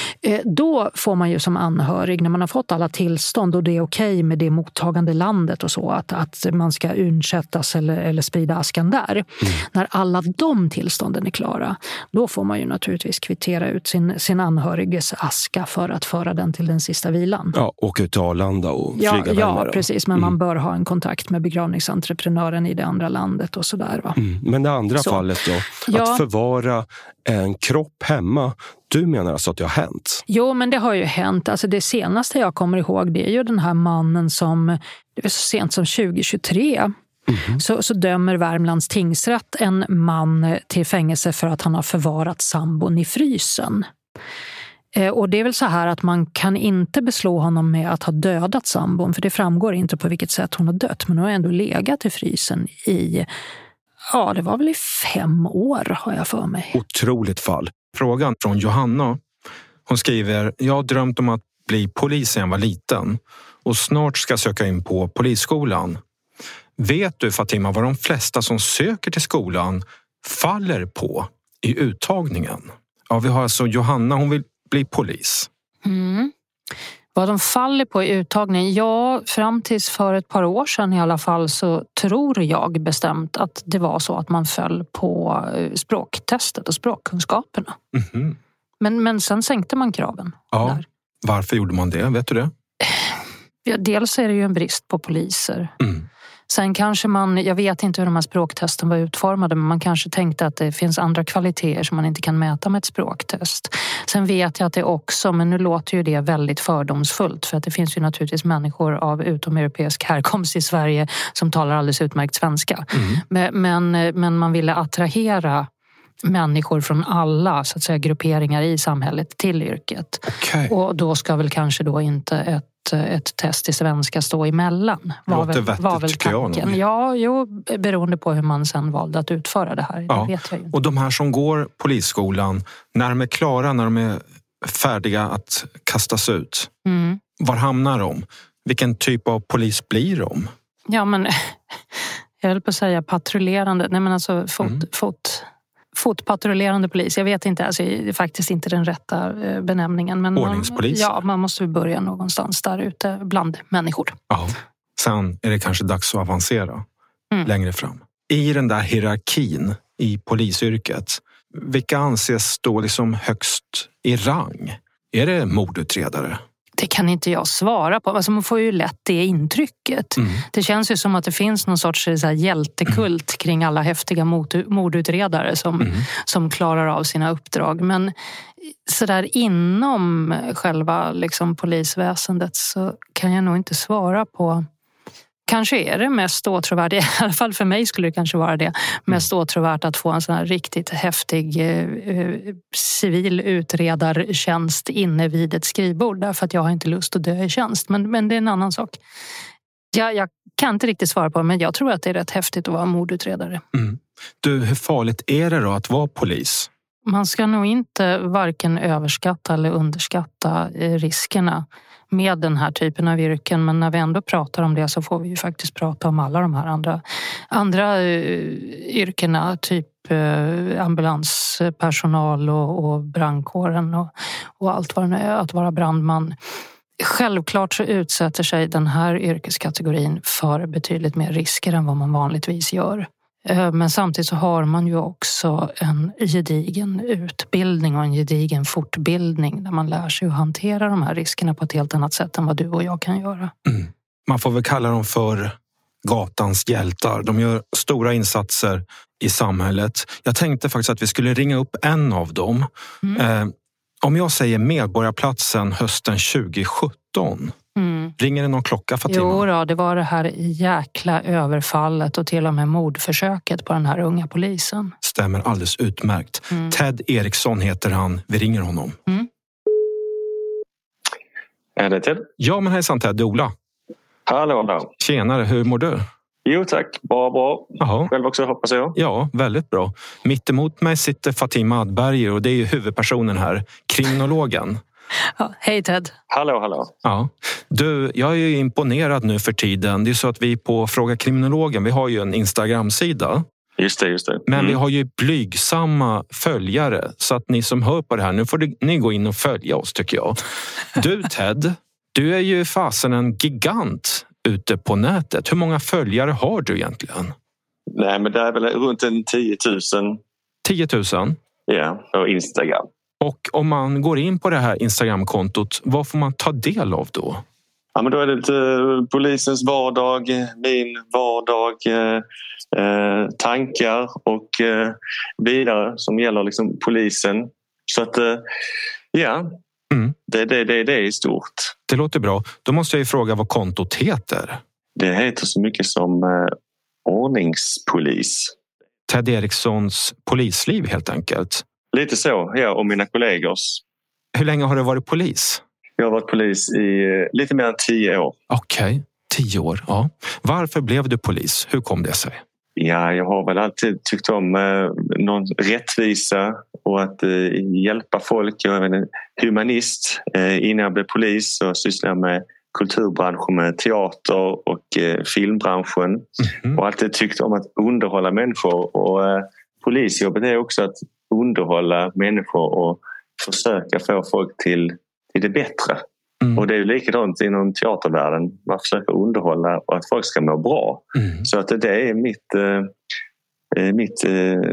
Då får man ju som anhörig, när man har fått alla tillstånd och det är okej med det mottagande landet och så, att, att man ska undsättas eller, eller sprida askan där. Mm. När alla de tillstånden är klara, då får man ju naturligtvis kvittera ut sin, sin anhöriges aska för att föra den till den sista vilan. Ja, åka ut till Arlanda och flyga ja, vänner. Ja, precis. Men mm. man bör ha en kontakt med begravningsentreprenören i det andra landet och sådär. Va? Mm. Men det andra så. fallet då, ja. att förvara en kropp hemma. Du menar alltså att det har hänt? Jo, men det har ju hänt. Alltså det senaste jag kommer ihåg, det är ju den här mannen som, det var så sent som tjugo tjugotre, mm. så, så dömer Värmlands tingsrätt en man till fängelse för att han har förvarat sambon i frysen. Eh, och det är väl så här att man kan inte beslå honom med att ha dödat sambon, för det framgår inte på vilket sätt hon har dött, men hon har ändå legat i frysen i, ja, det var väl i fem år har jag för mig. Otroligt fall. Frågan från Johanna. Hon skriver, jag har drömt om att bli polis när jag var liten och snart ska söka in på polisskolan. Vet du, Fatima, vad de flesta som söker till skolan faller på i uttagningen? Ja, vi har alltså Johanna, hon vill bli polis. Mm. Vad de faller på i uttagningen? Ja, fram tills för ett par år sedan i alla fall så tror jag bestämt att det var så att man föll på språktestet och språkkunskaperna. Mm-hmm. Men, men sen sänkte man kraven. Ja. Där. Varför gjorde man det? Vet du det? Ja, dels är det ju en brist på poliser. Mm. Sen kanske man, jag vet inte hur de här språktesten var utformade, men man kanske tänkte att det finns andra kvaliteter som man inte kan mäta med ett språktest. Sen vet jag att det också, men nu låter ju det väldigt fördomsfullt, för att det finns ju naturligtvis människor av utomeuropeisk härkomst i Sverige som talar alldeles utmärkt svenska. Mm. Men, men, men man ville attrahera människor från alla så att säga grupperingar i samhället till yrket. Okay. Och då ska väl kanske då inte ett ett test i svenska stå emellan. Var väl, vettigt, var väl tanken. Ja, jo, beroende på hur man sen valde att utföra det här. Ja. Det vet jag ju inte. Och de här som går polisskolan, när de är klara, när de är färdiga att kastas ut, mm. var hamnar de? Vilken typ av polis blir de? Ja, men jag höll på att säga patrullerande. Nej, men alltså fot... Mm. fot fotpatrullerande polis. Jag vet inte, alltså, det är faktiskt inte den rätta benämningen. Men ordningspolis? Man, ja, man måste börja någonstans där ute bland människor. Ja. Sen är det kanske dags att avancera mm. längre fram. I den där hierarkin i polisyrket, vilka anses då liksom högst i rang? Är det mordutredare? Det kan inte jag svara på. Alltså man får ju lätt det intrycket. Mm. Det känns ju som att det finns någon sorts så här, hjältekult kring alla häftiga mordutredare som, mm. som klarar av sina uppdrag. Men så där inom själva liksom, polisväsendet så kan jag nog inte svara på. Kanske är det mest åtråvärt, i alla fall för mig skulle det kanske vara det, mest åtråvärt att få en sån här riktigt häftig eh, civil utredartjänst inne vid ett skrivbord, därför att jag har inte lust att dö i tjänst, men, men det är en annan sak. Jag, jag kan inte riktigt svara på, men jag tror att det är rätt häftigt att vara mordutredare. Mm. Du, hur farligt är det då att vara polis? Man ska nog inte varken överskatta eller underskatta riskerna med den här typen av yrken, men när vi ändå pratar om det så får vi ju faktiskt prata om alla de här andra, andra yrkena, typ ambulanspersonal och, och brandkåren och, och allt vad det är, att vara brandman. Självklart så utsätter sig den här yrkeskategorin för betydligt mer risker än vad man vanligtvis gör. Men samtidigt så har man ju också en gedigen utbildning och en gedigen fortbildning där man lär sig att hantera de här riskerna på ett helt annat sätt än vad du och jag kan göra. Mm. Man får väl kalla dem för gatans hjältar. De gör stora insatser i samhället. Jag tänkte faktiskt att vi skulle ringa upp en av dem. Mm. Eh, om jag säger Medborgarplatsen hösten tjugo sjutton, mm. ringer det någon klocka, Fatima? Jo då, det var det här jäkla överfallet och till och med mordförsöket på den här unga polisen. Stämmer alldeles utmärkt. Mm. Ted Eriksson heter han. Vi ringer honom. Mm. Är det Ted? Ja, men hejsan Ted, det är Ola. Hallå, hallå. Tjenare, hur mår du? Jo tack, bra, bra. Aha. Själv också hoppas jag. Ja, väldigt bra. Mitt emot mig sitter Fatima Adberger och det är ju huvudpersonen här, kriminologen. Ja, hej Ted. Hallå, hallå. Ja. Du, jag är ju imponerad nu för tiden. Det är så att vi på Fråga Kriminologen, vi har ju en Instagram-sida. Just det, just det. Mm. Men vi har ju blygsamma följare. Så att ni som hör på det här, nu får det, ni gå in och följa oss tycker jag. Du Ted, du är ju fasen en gigant ute på nätet. Hur många följare har du egentligen? Nej, men det är väl runt en tio tusen. tio tusen? Ja, på Instagram. Och om man går in på det här Instagram-kontot, vad får man ta del av då? Ja, men då är det lite polisens vardag, min vardag, eh, tankar och eh, vidare som gäller liksom polisen. Så att, eh, ja, mm. det, det, det, det är stort. Det låter bra. Då måste jag ju fråga vad kontot heter. Det heter så mycket som eh, ordningspolis. Ted Erikssons polisliv helt enkelt. Lite så, ja, och mina kollegors. Hur länge har du varit polis? Jag har varit polis i lite mer än tio år. Okej, okay. tio år. Ja. Varför blev du polis? Hur kom det sig? Ja, jag har väl alltid tyckt om eh, någon rättvisa och att eh, hjälpa folk. Jag är en humanist. Eh, innan jag blev polis så sysslade jag med kulturbranschen, med teater och eh, filmbranschen. Mm-hmm. Och alltid tyckt om att underhålla människor. Och eh, polisjobbet är också att underhålla människor och försöka få folk till, till det bättre. Mm. Och det är ju likadant inom teatervärlden. Man försöker underhålla och att folk ska må bra. Mm. Så att det är mitt, eh, mitt eh,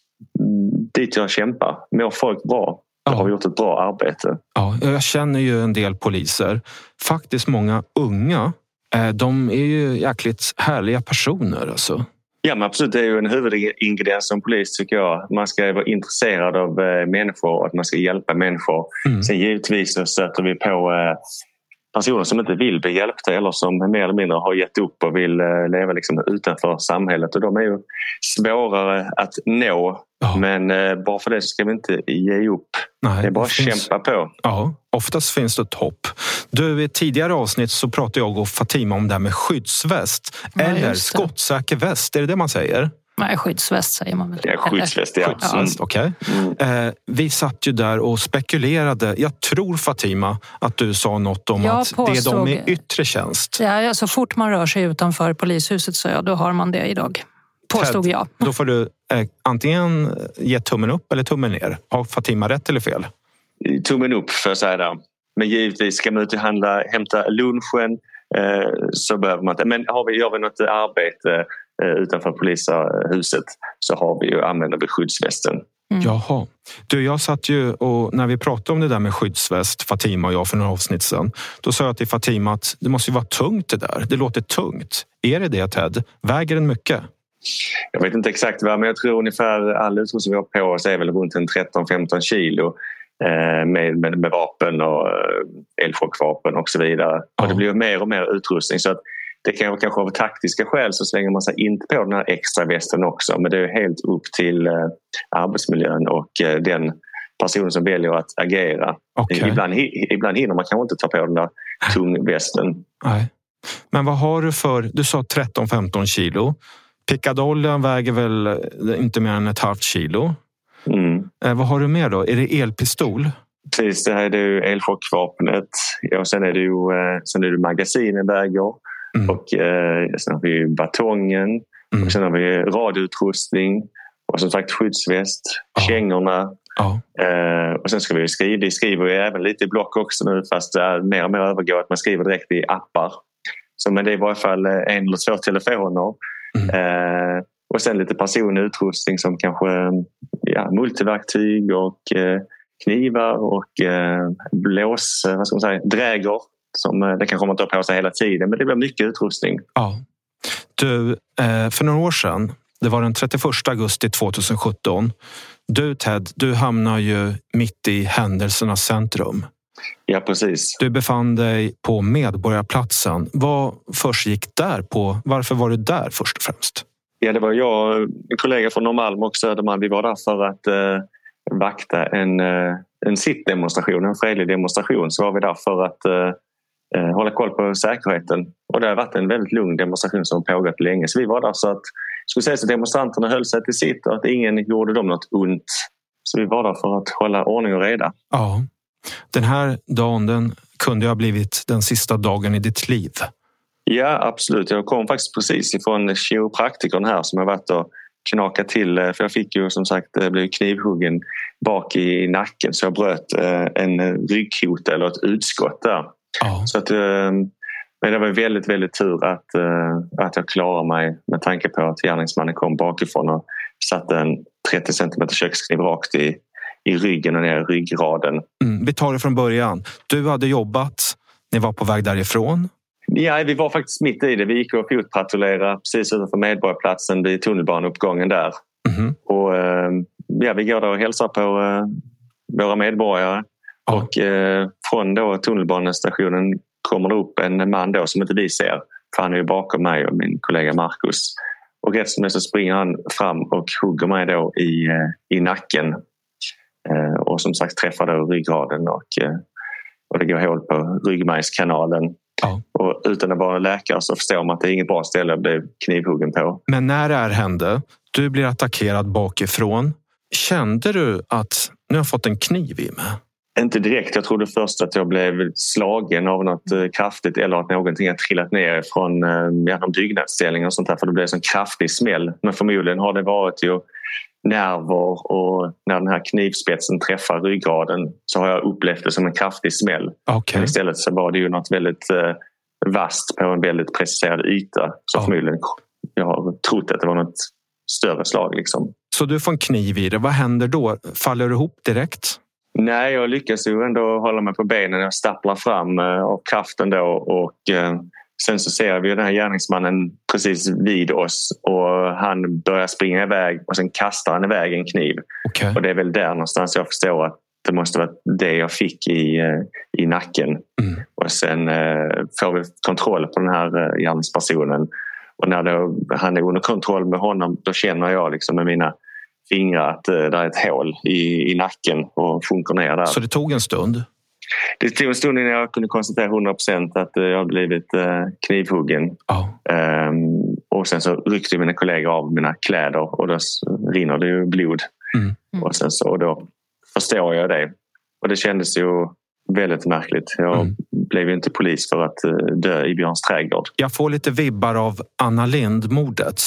dit jag kämpar. Mår folk bra. Jag har gjort ett bra arbete. Ja, jag känner ju en del poliser. Faktiskt många unga. De är ju jäkligt härliga personer alltså. Ja, men absolut. Det är ju en huvudingrediens som polis tycker jag. Man ska vara intresserad av människor och att man ska hjälpa människor. Mm. Sen givetvis så stöter vi på personer som inte vill bli hjälpta eller som mer eller mindre har gett upp och vill leva liksom utanför samhället. Och de är ju svårare att nå. Ja. Men bara för det så ska vi inte ge upp. Nej, det är bara att finns... kämpa på. Ja, oftast finns det ett hopp. Du, i ett tidigare avsnitt så pratade jag och Fatima om det här med skyddsväst. Ja, eller skottsäker väst, är det det man säger? Nej, skyddsväst säger man väl. Ja, skyddsväst, ja. Skyddsväst, okej. Okay. Mm. Eh, vi satt ju där och spekulerade. Jag tror, Fatima, att du sa något om jag att påstod... det är de i yttre tjänst. Ja, så fort man rör sig utanför polishuset så ja, då har man det idag. Påstod Ted, jag. Då får du eh, antingen ge tummen upp eller tummen ner. Har Fatima rätt eller fel? Tummen upp för att säga det. Men givetvis ska man ut och handla, hämta lunchen eh, så behöver man inte. Men har vi, gör vi något arbete eh, utanför polishuset så har vi ju, använder vi skyddsvästen. Mm. Jaha. Du, jag satt ju och när vi pratade om det där med skyddsväst, Fatima och jag för några avsnitt sedan, då sa jag till Fatima att det måste ju vara tungt det där. Det låter tungt. Är det det, Ted? Väger den mycket? Jag vet inte exakt vad, men jag tror ungefär all utrustning vi har på oss är väl runt en tretton femton kilo eh, med, med, med vapen och eh, elchockvapen och så vidare. Ja. Och det blir mer och mer utrustning så att det kan kanske av taktiska skäl så slänger man sig inte på den här extra västen också, men det är helt upp till eh, arbetsmiljön och eh, den personen som väljer att agera. Okay. Ibland, ibland hinner man kanske inte ta på den där tungvästen. Nej. Men vad har du för, du sa tretton femton kilo. Pickadollen väger väl inte mer än ett halvt kilo. Mm. Eh, vad har du mer då? Är det elpistol? Precis, det här är ju elchockvapnet. Ja, sen är det ju eh, sen är det magasinen väger. Mm. Och eh, sen har vi batongen. Mm. Och sen har vi radioutrustning. Och som sagt skyddsväst. Ja. Kängorna. Ja. Eh, och sen ska vi skriva. Det skriver vi även lite i block också nu. Fast det är mer och mer övergår att man skriver direkt i appar. Så, men det är i varje fall en eller två telefoner. Mm. Eh, Och sen lite personlig utrustning som kanske ja, multiverktyg och eh, knivar och eh, blås, vad ska man säga, dräger som eh, det kan komma att ta på sig hela tiden, men det blir mycket utrustning. Ja. Du, eh, för några år sedan, det var den trettioförsta augusti tjugohundrasjutton, du Ted, du hamnar ju mitt i händelsernas centrum. Ja, precis. Du befann dig på Medborgarplatsen. Vad försiggick där på? Varför var du där först och främst? Ja, det var jag och en kollega från Norrmalm och Södermalm. Vi var där för att eh, vakta en, eh, en sittdemonstration, en fredlig demonstration. Så var vi där för att eh, hålla koll på säkerheten. Och det har varit en väldigt lugn demonstration som pågått länge. Så vi var där så att, skulle säga, så demonstranterna höll sig till sitt och att ingen gjorde dem något ont. Så vi var där för att hålla ordning och reda. Ja. Den här dagen, den kunde ju ha blivit den sista dagen i ditt liv. Ja, absolut. Jag kom faktiskt precis ifrån kiropraktikern här som jag varit och knakat till. För jag fick ju som sagt bli knivhuggen bak i nacken. Så jag bröt en ryggkota eller ett utskott där. Ja. Så att, men det var väldigt, väldigt tur att, att jag klarade mig med tanke på att gärningsmannen kom bakifrån och satte en trettio centimeter kökskniv rakt i i ryggen och ner i ryggraden. Mm, vi tar det från början. Du hade jobbat, ni var på väg därifrån. Ja, vi var faktiskt mitt i det. Vi gick och fotpatrullerade precis utanför Medborgarplatsen vid tunnelbaneuppgången där. Mm. Och ja, vi går då och hälsar på uh, våra medborgare. Ja. Och uh, från då tunnelbanestationen kommer det upp en man då som inte vi ser. För han är ju bakom mig och min kollega Marcus. Och rätt som det så springer han fram och hugger mig då i, uh, i nacken. Och som sagt träffade ryggraden och, och det går hål på ryggmärgskanalen. Ja. Och utan att vara läkare så förstår man att det är inget bra ställe att bli knivhuggen på. Men när det här hände, du blir attackerad bakifrån. Kände du att nu har jag fått en kniv i mig? Inte direkt. Jag trodde först att jag blev slagen av något kraftigt eller att någonting har trillat ner från ja, någon byggnadsställning och sånt där, för det blev en sån kraftig smäll. Men förmodligen har det varit ju nerver och när den här knivspetsen träffar ryggraden så har jag upplevt det som en kraftig smäll. Okay. Men istället så var det ju något väldigt eh, vasst på en väldigt preciserad yta. Så oh. förmodligen jag har trott att det var något större slag liksom. Så du får en kniv i det. Vad händer då? Faller du ihop direkt? Nej, jag lyckas ju ändå hålla mig på benen. Jag stapplar fram eh, av kraften då och eh, sen så ser vi den här gärningsmannen precis vid oss och han börjar springa iväg och sen kastar han iväg en kniv. Okay. Och det är väl där någonstans jag förstår att det måste vara det jag fick i, i nacken. Mm. Och sen eh, får vi kontroll på den här gärningspersonen. Och när det, han är under kontroll med honom, då känner jag liksom med mina fingrar att eh, det är ett hål i, i nacken och sjunker ner där. Så det tog en stund? Det tog en stund innan jag kunde konstatera hundra procent att jag har blivit eh, knivhuggen. Oh. Um, och sen så ryckte mina kollegor av mina kläder och då rinner det ju blod. Mm. Mm. Och sen så då förstår jag det. Och det kändes ju väldigt märkligt. Jag mm. blev ju inte polis för att dö i Björns trädgård. Jag får lite vibbar av Anna Lindh-mordet.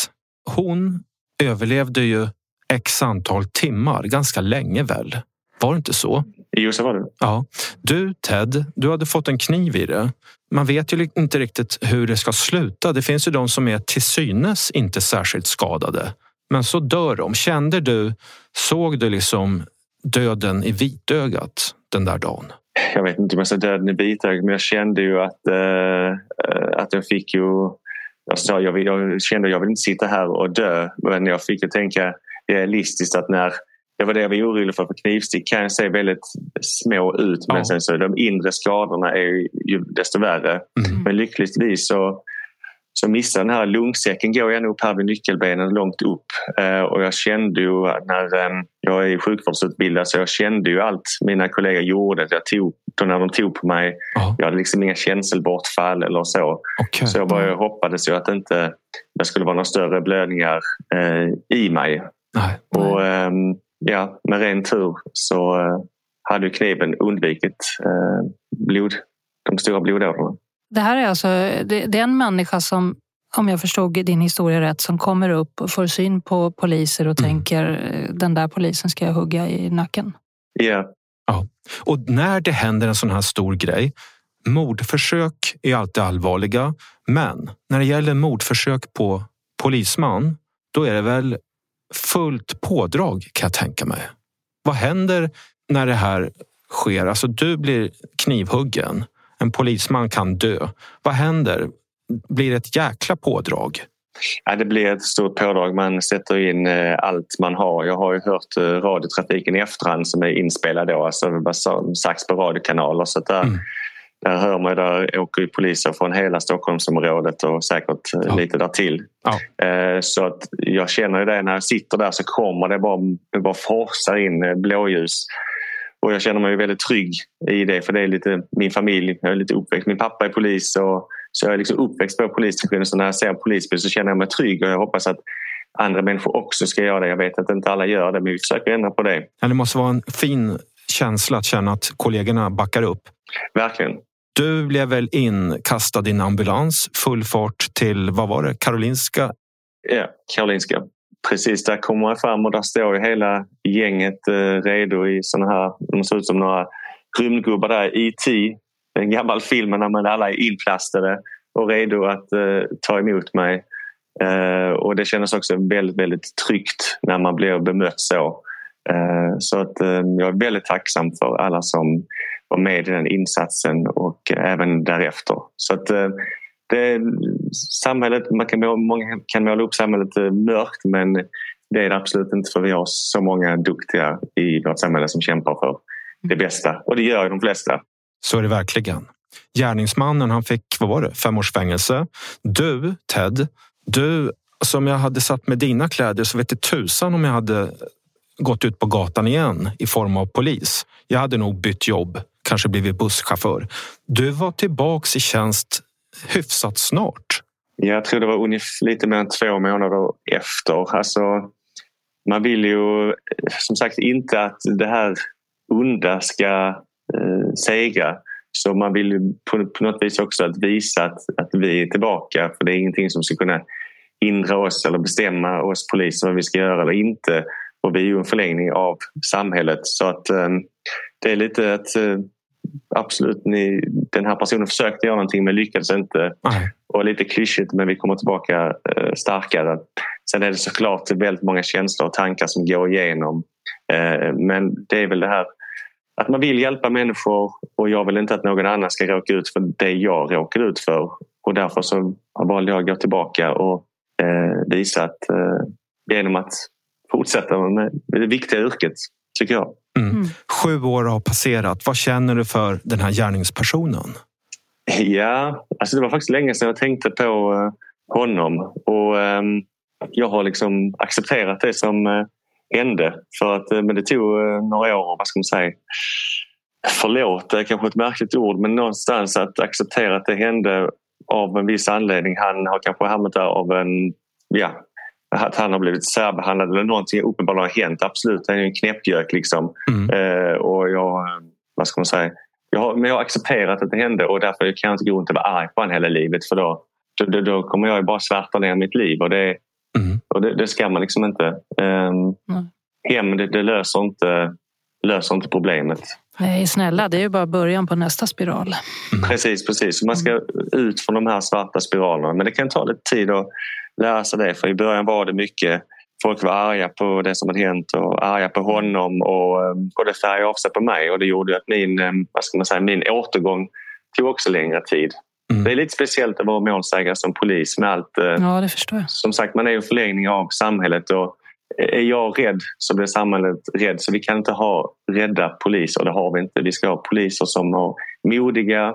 Hon överlevde ju x antal timmar, ganska länge väl. Var det inte så? Jo, så var det. Ja. Du, Ted, du hade fått en kniv i det. Man vet ju inte riktigt hur det ska sluta. Det finns ju de som är till synes inte särskilt skadade. Men så dör de. Kände du, såg du liksom döden i vitögat den där dagen? Jag vet inte om jag sa döden i vitögat, men jag kände ju att, äh, att jag fick ju... Jag, sa, jag, jag kände att jag vill inte sitta här och dö. Men jag fick ju tänka realistiskt att när... Det var det jag var orolig för, för knivstick kan jag se väldigt små ut. Men ja. Sen så de inre skadorna är ju desto värre. Mm. Men lyckligtvis så, så missade den här lungsäcken går jag upp här vid nyckelbenen långt upp. Eh, och jag kände ju när eh, jag är sjukvårdsutbildad så jag kände ju allt mina kollegor gjorde. Jag tog, då när de tog på mig, ja. Jag hade liksom inga känselbortfall eller så. Okay. Så jag bara hoppades ju att det inte det skulle vara några större blödningar eh, i mig. Nej. Och eh, ja, med ren tur så eh, hade ju kniven undvikit eh, blod, de stora blodådrorna. Det här är alltså det, det är en människa som, om jag förstod din historia rätt, som kommer upp och får syn på poliser och mm. tänker den där polisen ska jag hugga i nacken. Yeah. Ja. Och när det händer en sån här stor grej, mordförsök är alltid allvarliga, men när det gäller mordförsök på polisman, då är det väl fullt pådrag, kan jag tänka mig. Vad händer när det här sker? Alltså du blir knivhuggen. En polisman kan dö. Vad händer? Blir det ett jäkla pådrag? Ja, det blir ett stort pådrag. Man sätter in allt man har. Jag har ju hört radiotrafiken i efterhand som är inspelad då. Alltså bara sagt på radiokanaler. Så där, mm. där hör man, där åker ju poliser från hela Stockholmsområdet och säkert ja. lite där till. Ja. Så att jag känner ju det när jag sitter där, så kommer det bara, det bara forsar in blåljus. Och jag känner mig väldigt trygg i det, för det är lite min familj. Jag är lite uppväxt. Min pappa är polis, och så jag är liksom uppväxt på polisstationen. Så när jag ser en polisbil så känner jag mig trygg, och jag hoppas att andra människor också ska göra det. Jag vet att inte alla gör det, men vi försöker ändra på det. Ja, det måste vara en fin känsla att känna att kollegorna backar upp. Verkligen. Du blev väl inkastad i en ambulans, full fart till, vad var det, Karolinska? Ja, Karolinska. Precis, där kommer jag fram och där står ju hela gänget eh, redo i såna här, de ser ut som några rymdgubbar där, E T, en gammal film när alla är inplastade och redo att eh, ta emot mig. Eh, och det känns också väldigt, väldigt tryggt när man blir bemött så. Eh, så att eh, jag är väldigt tacksam för alla som var med i den insatsen och eh, även därefter. Så att eh, det, samhället, man kan, många kan måla upp samhället mörkt, men det är det absolut inte, för vi har så många duktiga i vårt samhälle som kämpar för det bästa. Och det gör ju de flesta. Så är det verkligen. Gärningsmannen, han fick, vad var det, fem års fängelse. Du, Ted, du som jag hade satt med dina kläder, så vet du tusan om jag hade gått ut på gatan igen i form av polis. Jag hade nog bytt jobb, kanske blivit busschaufför. Du var tillbaks i tjänst hyfsat snart. Jag tror det var ungefär lite mer än två månader efter. Alltså, man vill ju som sagt inte att det här onda ska eh, segra. Så man vill ju på, på något vis också att visa att, att vi är tillbaka. För det är ingenting som ska kunna hindra oss eller bestämma oss poliser vad vi ska göra eller inte. Och vi är ju en förlängning av samhället. Så att eh, det är lite att eh, absolut, ni, den här personen försökte göra någonting men lyckades inte. Nej. Och lite klyschigt, men vi kommer tillbaka eh, starkare. Sen är det såklart väldigt många känslor och tankar som går igenom. Eh, men det är väl det här att man vill hjälpa människor, och jag vill inte att någon annan ska råka ut för det jag råkar ut för. Och därför så valde jag att gå tillbaka och eh, visa att eh, genom att fortsätta med det viktiga yrket, tycker jag. Mm. Mm. Sju år har passerat. Vad känner du för den här gärningspersonen? Ja, alltså det var faktiskt länge sedan jag tänkte på uh, honom. Och um, jag har liksom accepterat det som uh, hände. För att, uh, men det tog uh, några år, vad ska man säga, förlåt, det är kanske ett märkligt ord, men någonstans att acceptera att det hände av en viss anledning. Han har kanske hamnat där av en, ja, att han har blivit särbehandlad eller någonting uppenbarligen har hänt. Absolut, han är en knäppjök liksom. Mm. Uh, och jag, vad ska man säga, jag har, men jag har accepterat att det hände, och därför kan jag inte gå runt och vara arg på honom hela livet, för då, då, då kommer jag bara svärta ner mitt liv, och det, mm. och det, det ska man liksom inte. Um, mm. Hem, det, det löser, inte, löser inte problemet. Nej, snälla, det är ju bara början på nästa spiral. Mm. Precis, precis. Man ska ut från de här svarta spiralerna, men det kan ta lite tid att lära sig det, för i början var det mycket. Folk var arga på det som hade hänt och arga på honom, och, och det färgade av sig på mig, och det gjorde att min, vad ska man säga, min återgång tog också längre tid. Mm. Det är lite speciellt att vara målsägare som polis med allt. Ja, det förstår jag. Som sagt, man är ju en förlängning av samhället, och är jag rädd så blir samhället rädd, så vi kan inte ha rädda poliser, det har vi inte. Vi ska ha poliser som är modiga,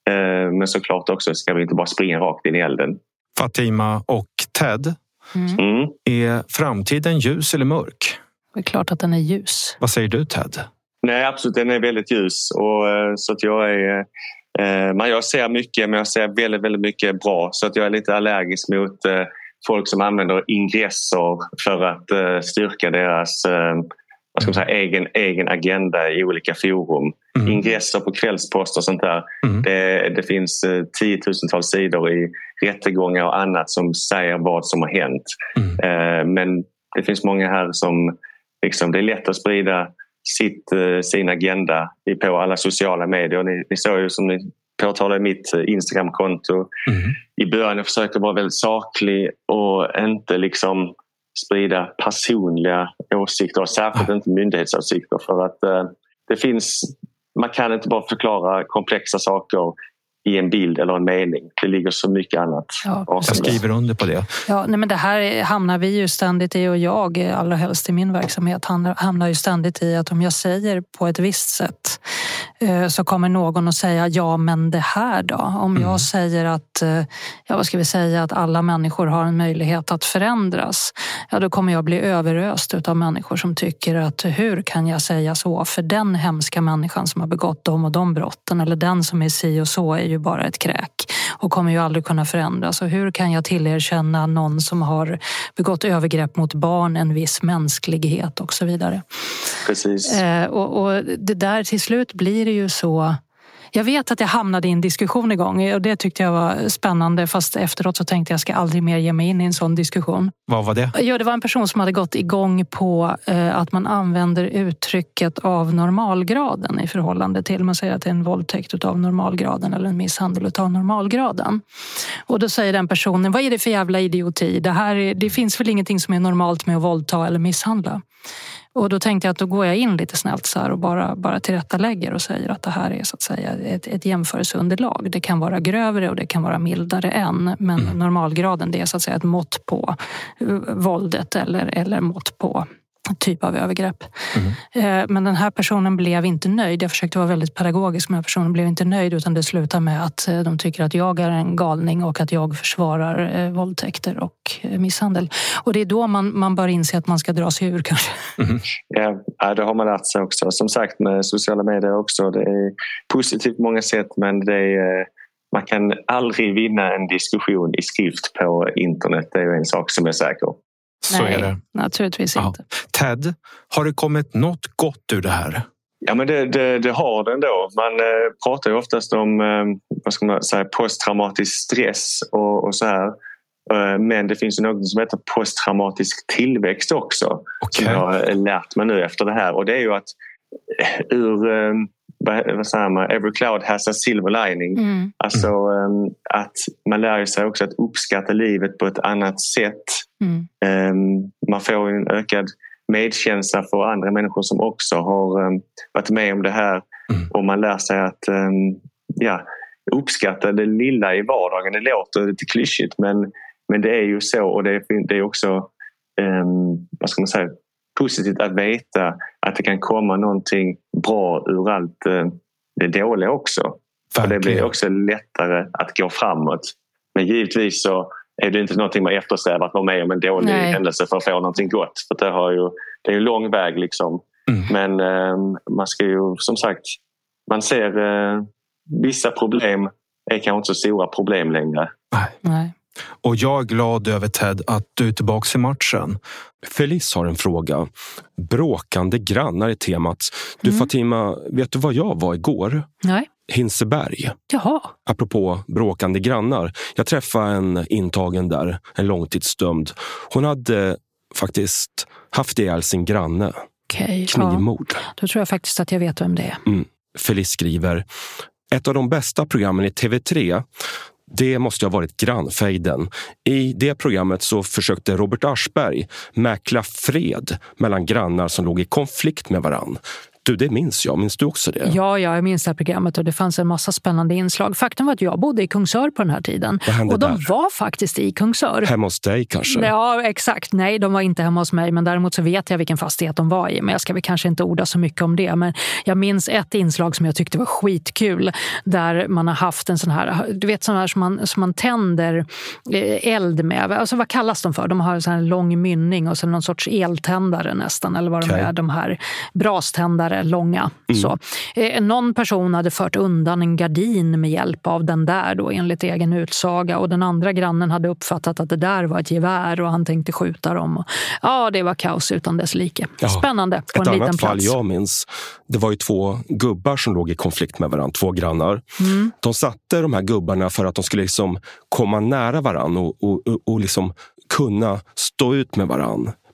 men såklart också ska vi inte bara springa rakt in i elden. Fatima och Ted, mm. är framtiden ljus eller mörk? Det är klart att den är ljus. Vad säger du, Ted? Nej, absolut, den är väldigt ljus. Och, så att jag är... Eh, man, jag ser mycket, men jag ser väldigt, väldigt mycket bra. Så att jag är lite allergisk mot eh, folk som använder ingresser för att eh, styrka deras eh, vad ska man säga, egen, egen agenda i olika forum. Mm. Ingresser på kvällspost och sånt där. Mm. Det, det finns eh, tiotusentals sidor i rättegångar och annat som säger vad som har hänt. Mm. Eh, men det finns många här som liksom, det är lätt att sprida sitt, eh, sin agenda på alla sociala medier. Ni, ni såg ju som ni påtalade mitt Instagramkonto. Mm. I början jag försökte vara väldigt saklig och inte liksom sprida personliga åsikter och särskilt inte myndighetsåsikter för att eh, det finns, man kan inte bara förklara komplexa saker i en bild eller en mening. Det ligger så mycket annat. Ja, jag skriver under på det. Ja, nej, men det här hamnar vi ju ständigt i och jag, allra helst i min verksamhet, hamnar ju ständigt i att om jag säger på ett visst sätt så kommer någon att säga ja men det här då? Om jag mm. säger att, ja vad ska vi säga, att alla människor har en möjlighet att förändras, ja då kommer jag bli överöst av människor som tycker att hur kan jag säga så? För den hemska människan som har begått de och de brotten eller den som är si och så är ju bara ett kräk och kommer ju aldrig kunna förändras. Och hur kan jag tillerkänna någon som har begått övergrepp mot barn en viss mänsklighet och så vidare. Precis. Eh, och, och det där till slut blir det ju så. Jag vet att jag hamnade i en diskussion igång och det tyckte jag var spännande, fast efteråt så tänkte jag ska aldrig mer ge mig in i en sån diskussion. Vad var det? Ja, det var en person som hade gått igång på eh, att man använder uttrycket av normalgraden i förhållande till, man säger att det är en våldtäkt av normalgraden eller en misshandel av normalgraden. Och då säger den personen, vad är det för jävla idioti? Det, här är, det finns väl ingenting som är normalt med att våldta eller misshandla. Och då tänkte jag att då går jag in lite snällt så här och bara, bara tillrättalägger och säger att det här är så att säga ett, ett jämförelseunderlag. Det kan vara grövre och det kan vara mildare än, men mm. normalgraden det är så att säga ett mått på våldet eller, eller mått på typ av övergrepp. Mm. Men den här personen blev inte nöjd. Jag försökte vara väldigt pedagogisk, men den här personen blev inte nöjd utan det slutar med att de tycker att jag är en galning och att jag försvarar våldtäkter och misshandel. Och det är då man, man bör inse att man ska dra sig ur kanske. Mm. Ja, det har man lärt sig också. Som sagt med sociala medier också. Det är positivt på många sätt, men det är, man kan aldrig vinna en diskussion i skrift på internet. Det är en sak som är säker. Så Nej, är det. Naturligtvis ja. inte. Ted, har det kommit något gott ur det här? Ja, men det, det, det har det ändå. Man eh, pratar ju oftast om eh, vad ska man säga, posttraumatisk stress och, och så här. Eh, men det finns ju något som heter posttraumatisk tillväxt också. Okay. Som jag har lärt mig nu efter det här. Och det är ju att ur... Eh, vad säger man? Every cloud has a silver lining. Mm. Alltså um, att man lär sig också att uppskatta livet på ett annat sätt. Mm. Um, man får en ökad medkänsla för andra människor som också har um, varit med om det här. Mm. Och man lär sig att um, ja, uppskatta det lilla i vardagen. Det låter lite klyschigt, men, men det är ju så. Och det är, det är också um, vad ska man säga, positivt att veta att det kan komma någonting bra ur allt eh, det dåliga också. För det blir också lättare att gå framåt. Men givetvis så är det inte någonting man eftersträvar att vara med om en dålig Nej. händelse för att få någonting gott. För det, har ju, det är ju en lång väg liksom. Mm. Men eh, man ska ju som sagt, man ser eh, vissa problem är kanske inte så stora problem längre. Nej. Nej. Och jag är glad över Ted att du är tillbaka i matchen. Felice har en fråga. Bråkande grannar är temat. Du mm. Fatima, vet du vad jag var igår? Nej. Hinseberg. Jaha. Apropå bråkande grannar. Jag träffade en intagen där, en långtidsdömd. Hon hade faktiskt haft ihjäl sin granne. Okej, knivmord. Ja. Då tror jag faktiskt att jag vet vem det är. Mm. Felice skriver: ett av de bästa programmen i T V tre, det måste ha varit Grannfejden. I det programmet så försökte Robert Aschberg mäkla fred mellan grannar som låg i konflikt med varann. Du, det minns jag. Minns du också det? Ja, ja, jag minns det här programmet och det fanns en massa spännande inslag. Faktum var att jag bodde i Kungsör på den här tiden. Vad hände och de där? var faktiskt i Kungsör. Hemma hos dig kanske? Ja, exakt. Nej, de var inte hemma hos mig, men däremot så vet jag vilken fastighet de var i. Men jag ska väl kanske inte orda så mycket om det. Men jag minns ett inslag som jag tyckte var skitkul. Där man har haft en sån här, du vet sån här som man, som man tänder eld med. Alltså vad kallas de för? De har en sån här lång mynning och så någon sorts eltändare nästan. Eller vad okay. de är, de här braständare, långa. Mm. Så. Eh, någon person hade fört undan en gardin med hjälp av den där då, enligt egen utsaga, och den andra grannen hade uppfattat att det där var ett gevär och han tänkte skjuta dem. Och, ja, det var kaos utan dess like. Ja. Spännande på ett en liten plats. Ett annat fall jag minns, det var ju två gubbar som låg i konflikt med varandra, två grannar. Mm. De satte de här gubbarna för att de skulle liksom komma nära varandra och, och, och, och liksom kunna stå ut med varandra.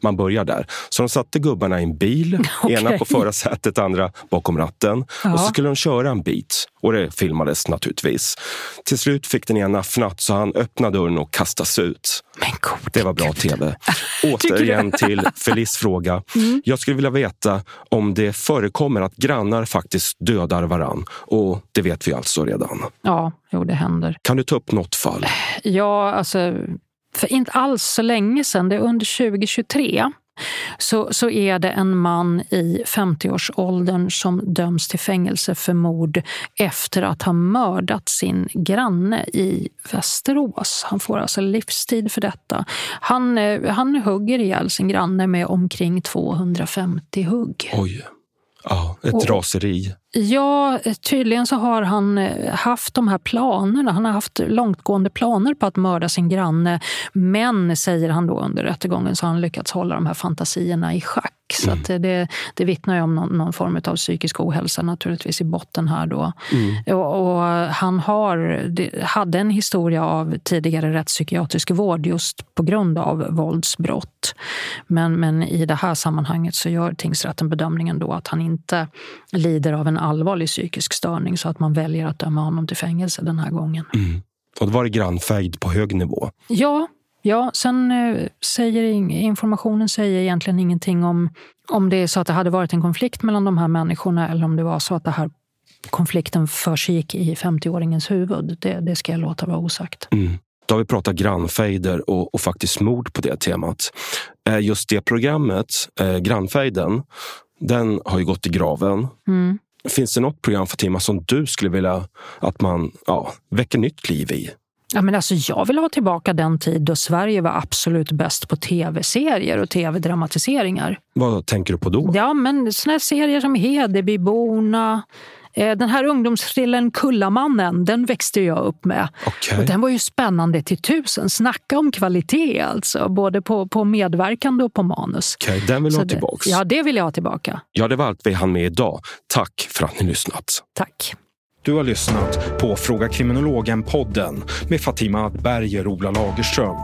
man börjar där. Så de satte gubbarna i en bil, okay. ena på förarsätet, andra bakom ratten. Ja. Och så skulle de köra en bit. Och det filmades naturligtvis. Till slut fick den ena fnatt så han öppnade dörren och kastades ut. Men god, det var bra god. tv. Återigen till Felice fråga. Mm. Jag skulle vilja veta om det förekommer att grannar faktiskt dödar varann. Och det vet vi alltså redan. Ja, jo, det händer. Kan du ta upp något fall? Ja, alltså... För inte alls så länge sedan, det är under tjugo tjugotre, så, så är det en man i femtioårsåldern som döms till fängelse för mord efter att ha mördat sin granne i Västerås. Han får alltså livstid för detta. Han, han hugger ihjäl sin granne med omkring tvåhundrafemtio hugg. Oj, ja, ett och, raseri. Ja, tydligen så har han haft de här planerna. Han har haft långtgående planer på att mörda sin granne. Men, säger han då under rättegången, så har han lyckats hålla de här fantasierna i schack. Så mm. att det, det vittnar ju om någon, någon form av psykisk ohälsa naturligtvis i botten här då. Mm. Och, och han har, det, hade en historia av tidigare rättspsykiatrisk vård just på grund av våldsbrott. Men, men i det här sammanhanget så gör tingsrätten bedömningen då att han inte lider av en allvarlig psykisk störning, så att man väljer att döma honom till fängelse den här gången. Mm. Och det var det grannfejd på hög nivå? Ja, ja sen eh, säger informationen säger egentligen ingenting om, om det är så att det hade varit en konflikt mellan de här människorna eller om det var så att det här konflikten försiggick i femtioåringens huvud. Det, det ska jag låta vara osagt. Mm. Då har vi pratat grannfejder och, och faktiskt mord på det temat. Eh, just det programmet, eh, grannfejden, den har ju gått i graven. Mm. Finns det något program, Fatima, som du skulle vilja att man ja, väcker nytt liv i? Ja, men alltså, jag vill ha tillbaka den tid då Sverige var absolut bäst på tv-serier och tv-dramatiseringar. Vad tänker du på då? Ja, men såna här serier som Hedebyborna... Den här ungdomsthrillern Kullamannen, den växte jag upp med. Okay. Och den var ju spännande till tusen. Snacka om kvalitet alltså, både på, på medverkande och på manus. Okej, okay, den vill du ha tillbaka. Ja, det vill jag ha tillbaka. Ja, det var allt vi hann med idag. Tack för att ni lyssnat. Tack. Du har lyssnat på Fråga Kriminologen-podden med Fatima Adberger och Ola Lagerström.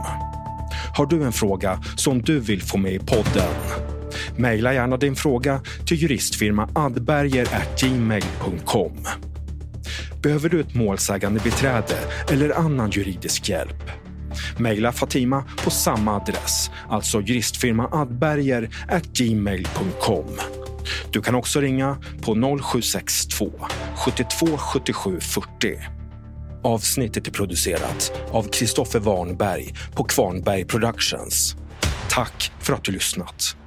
Har du en fråga som du vill få med i podden? Maila gärna din fråga till juristfirma adberger at gmail punkt com. Behöver du ett målsägande beträde eller annan juridisk hjälp? Maila Fatima på samma adress, alltså juristfirma adberger at gmail punkt com. Du kan också ringa på noll sju sex två sjuttiotvå sjuttiosju fyrtio. Avsnittet är producerat av Kristoffer Warnberg på Kvarnberg Productions. Tack för att du lyssnat.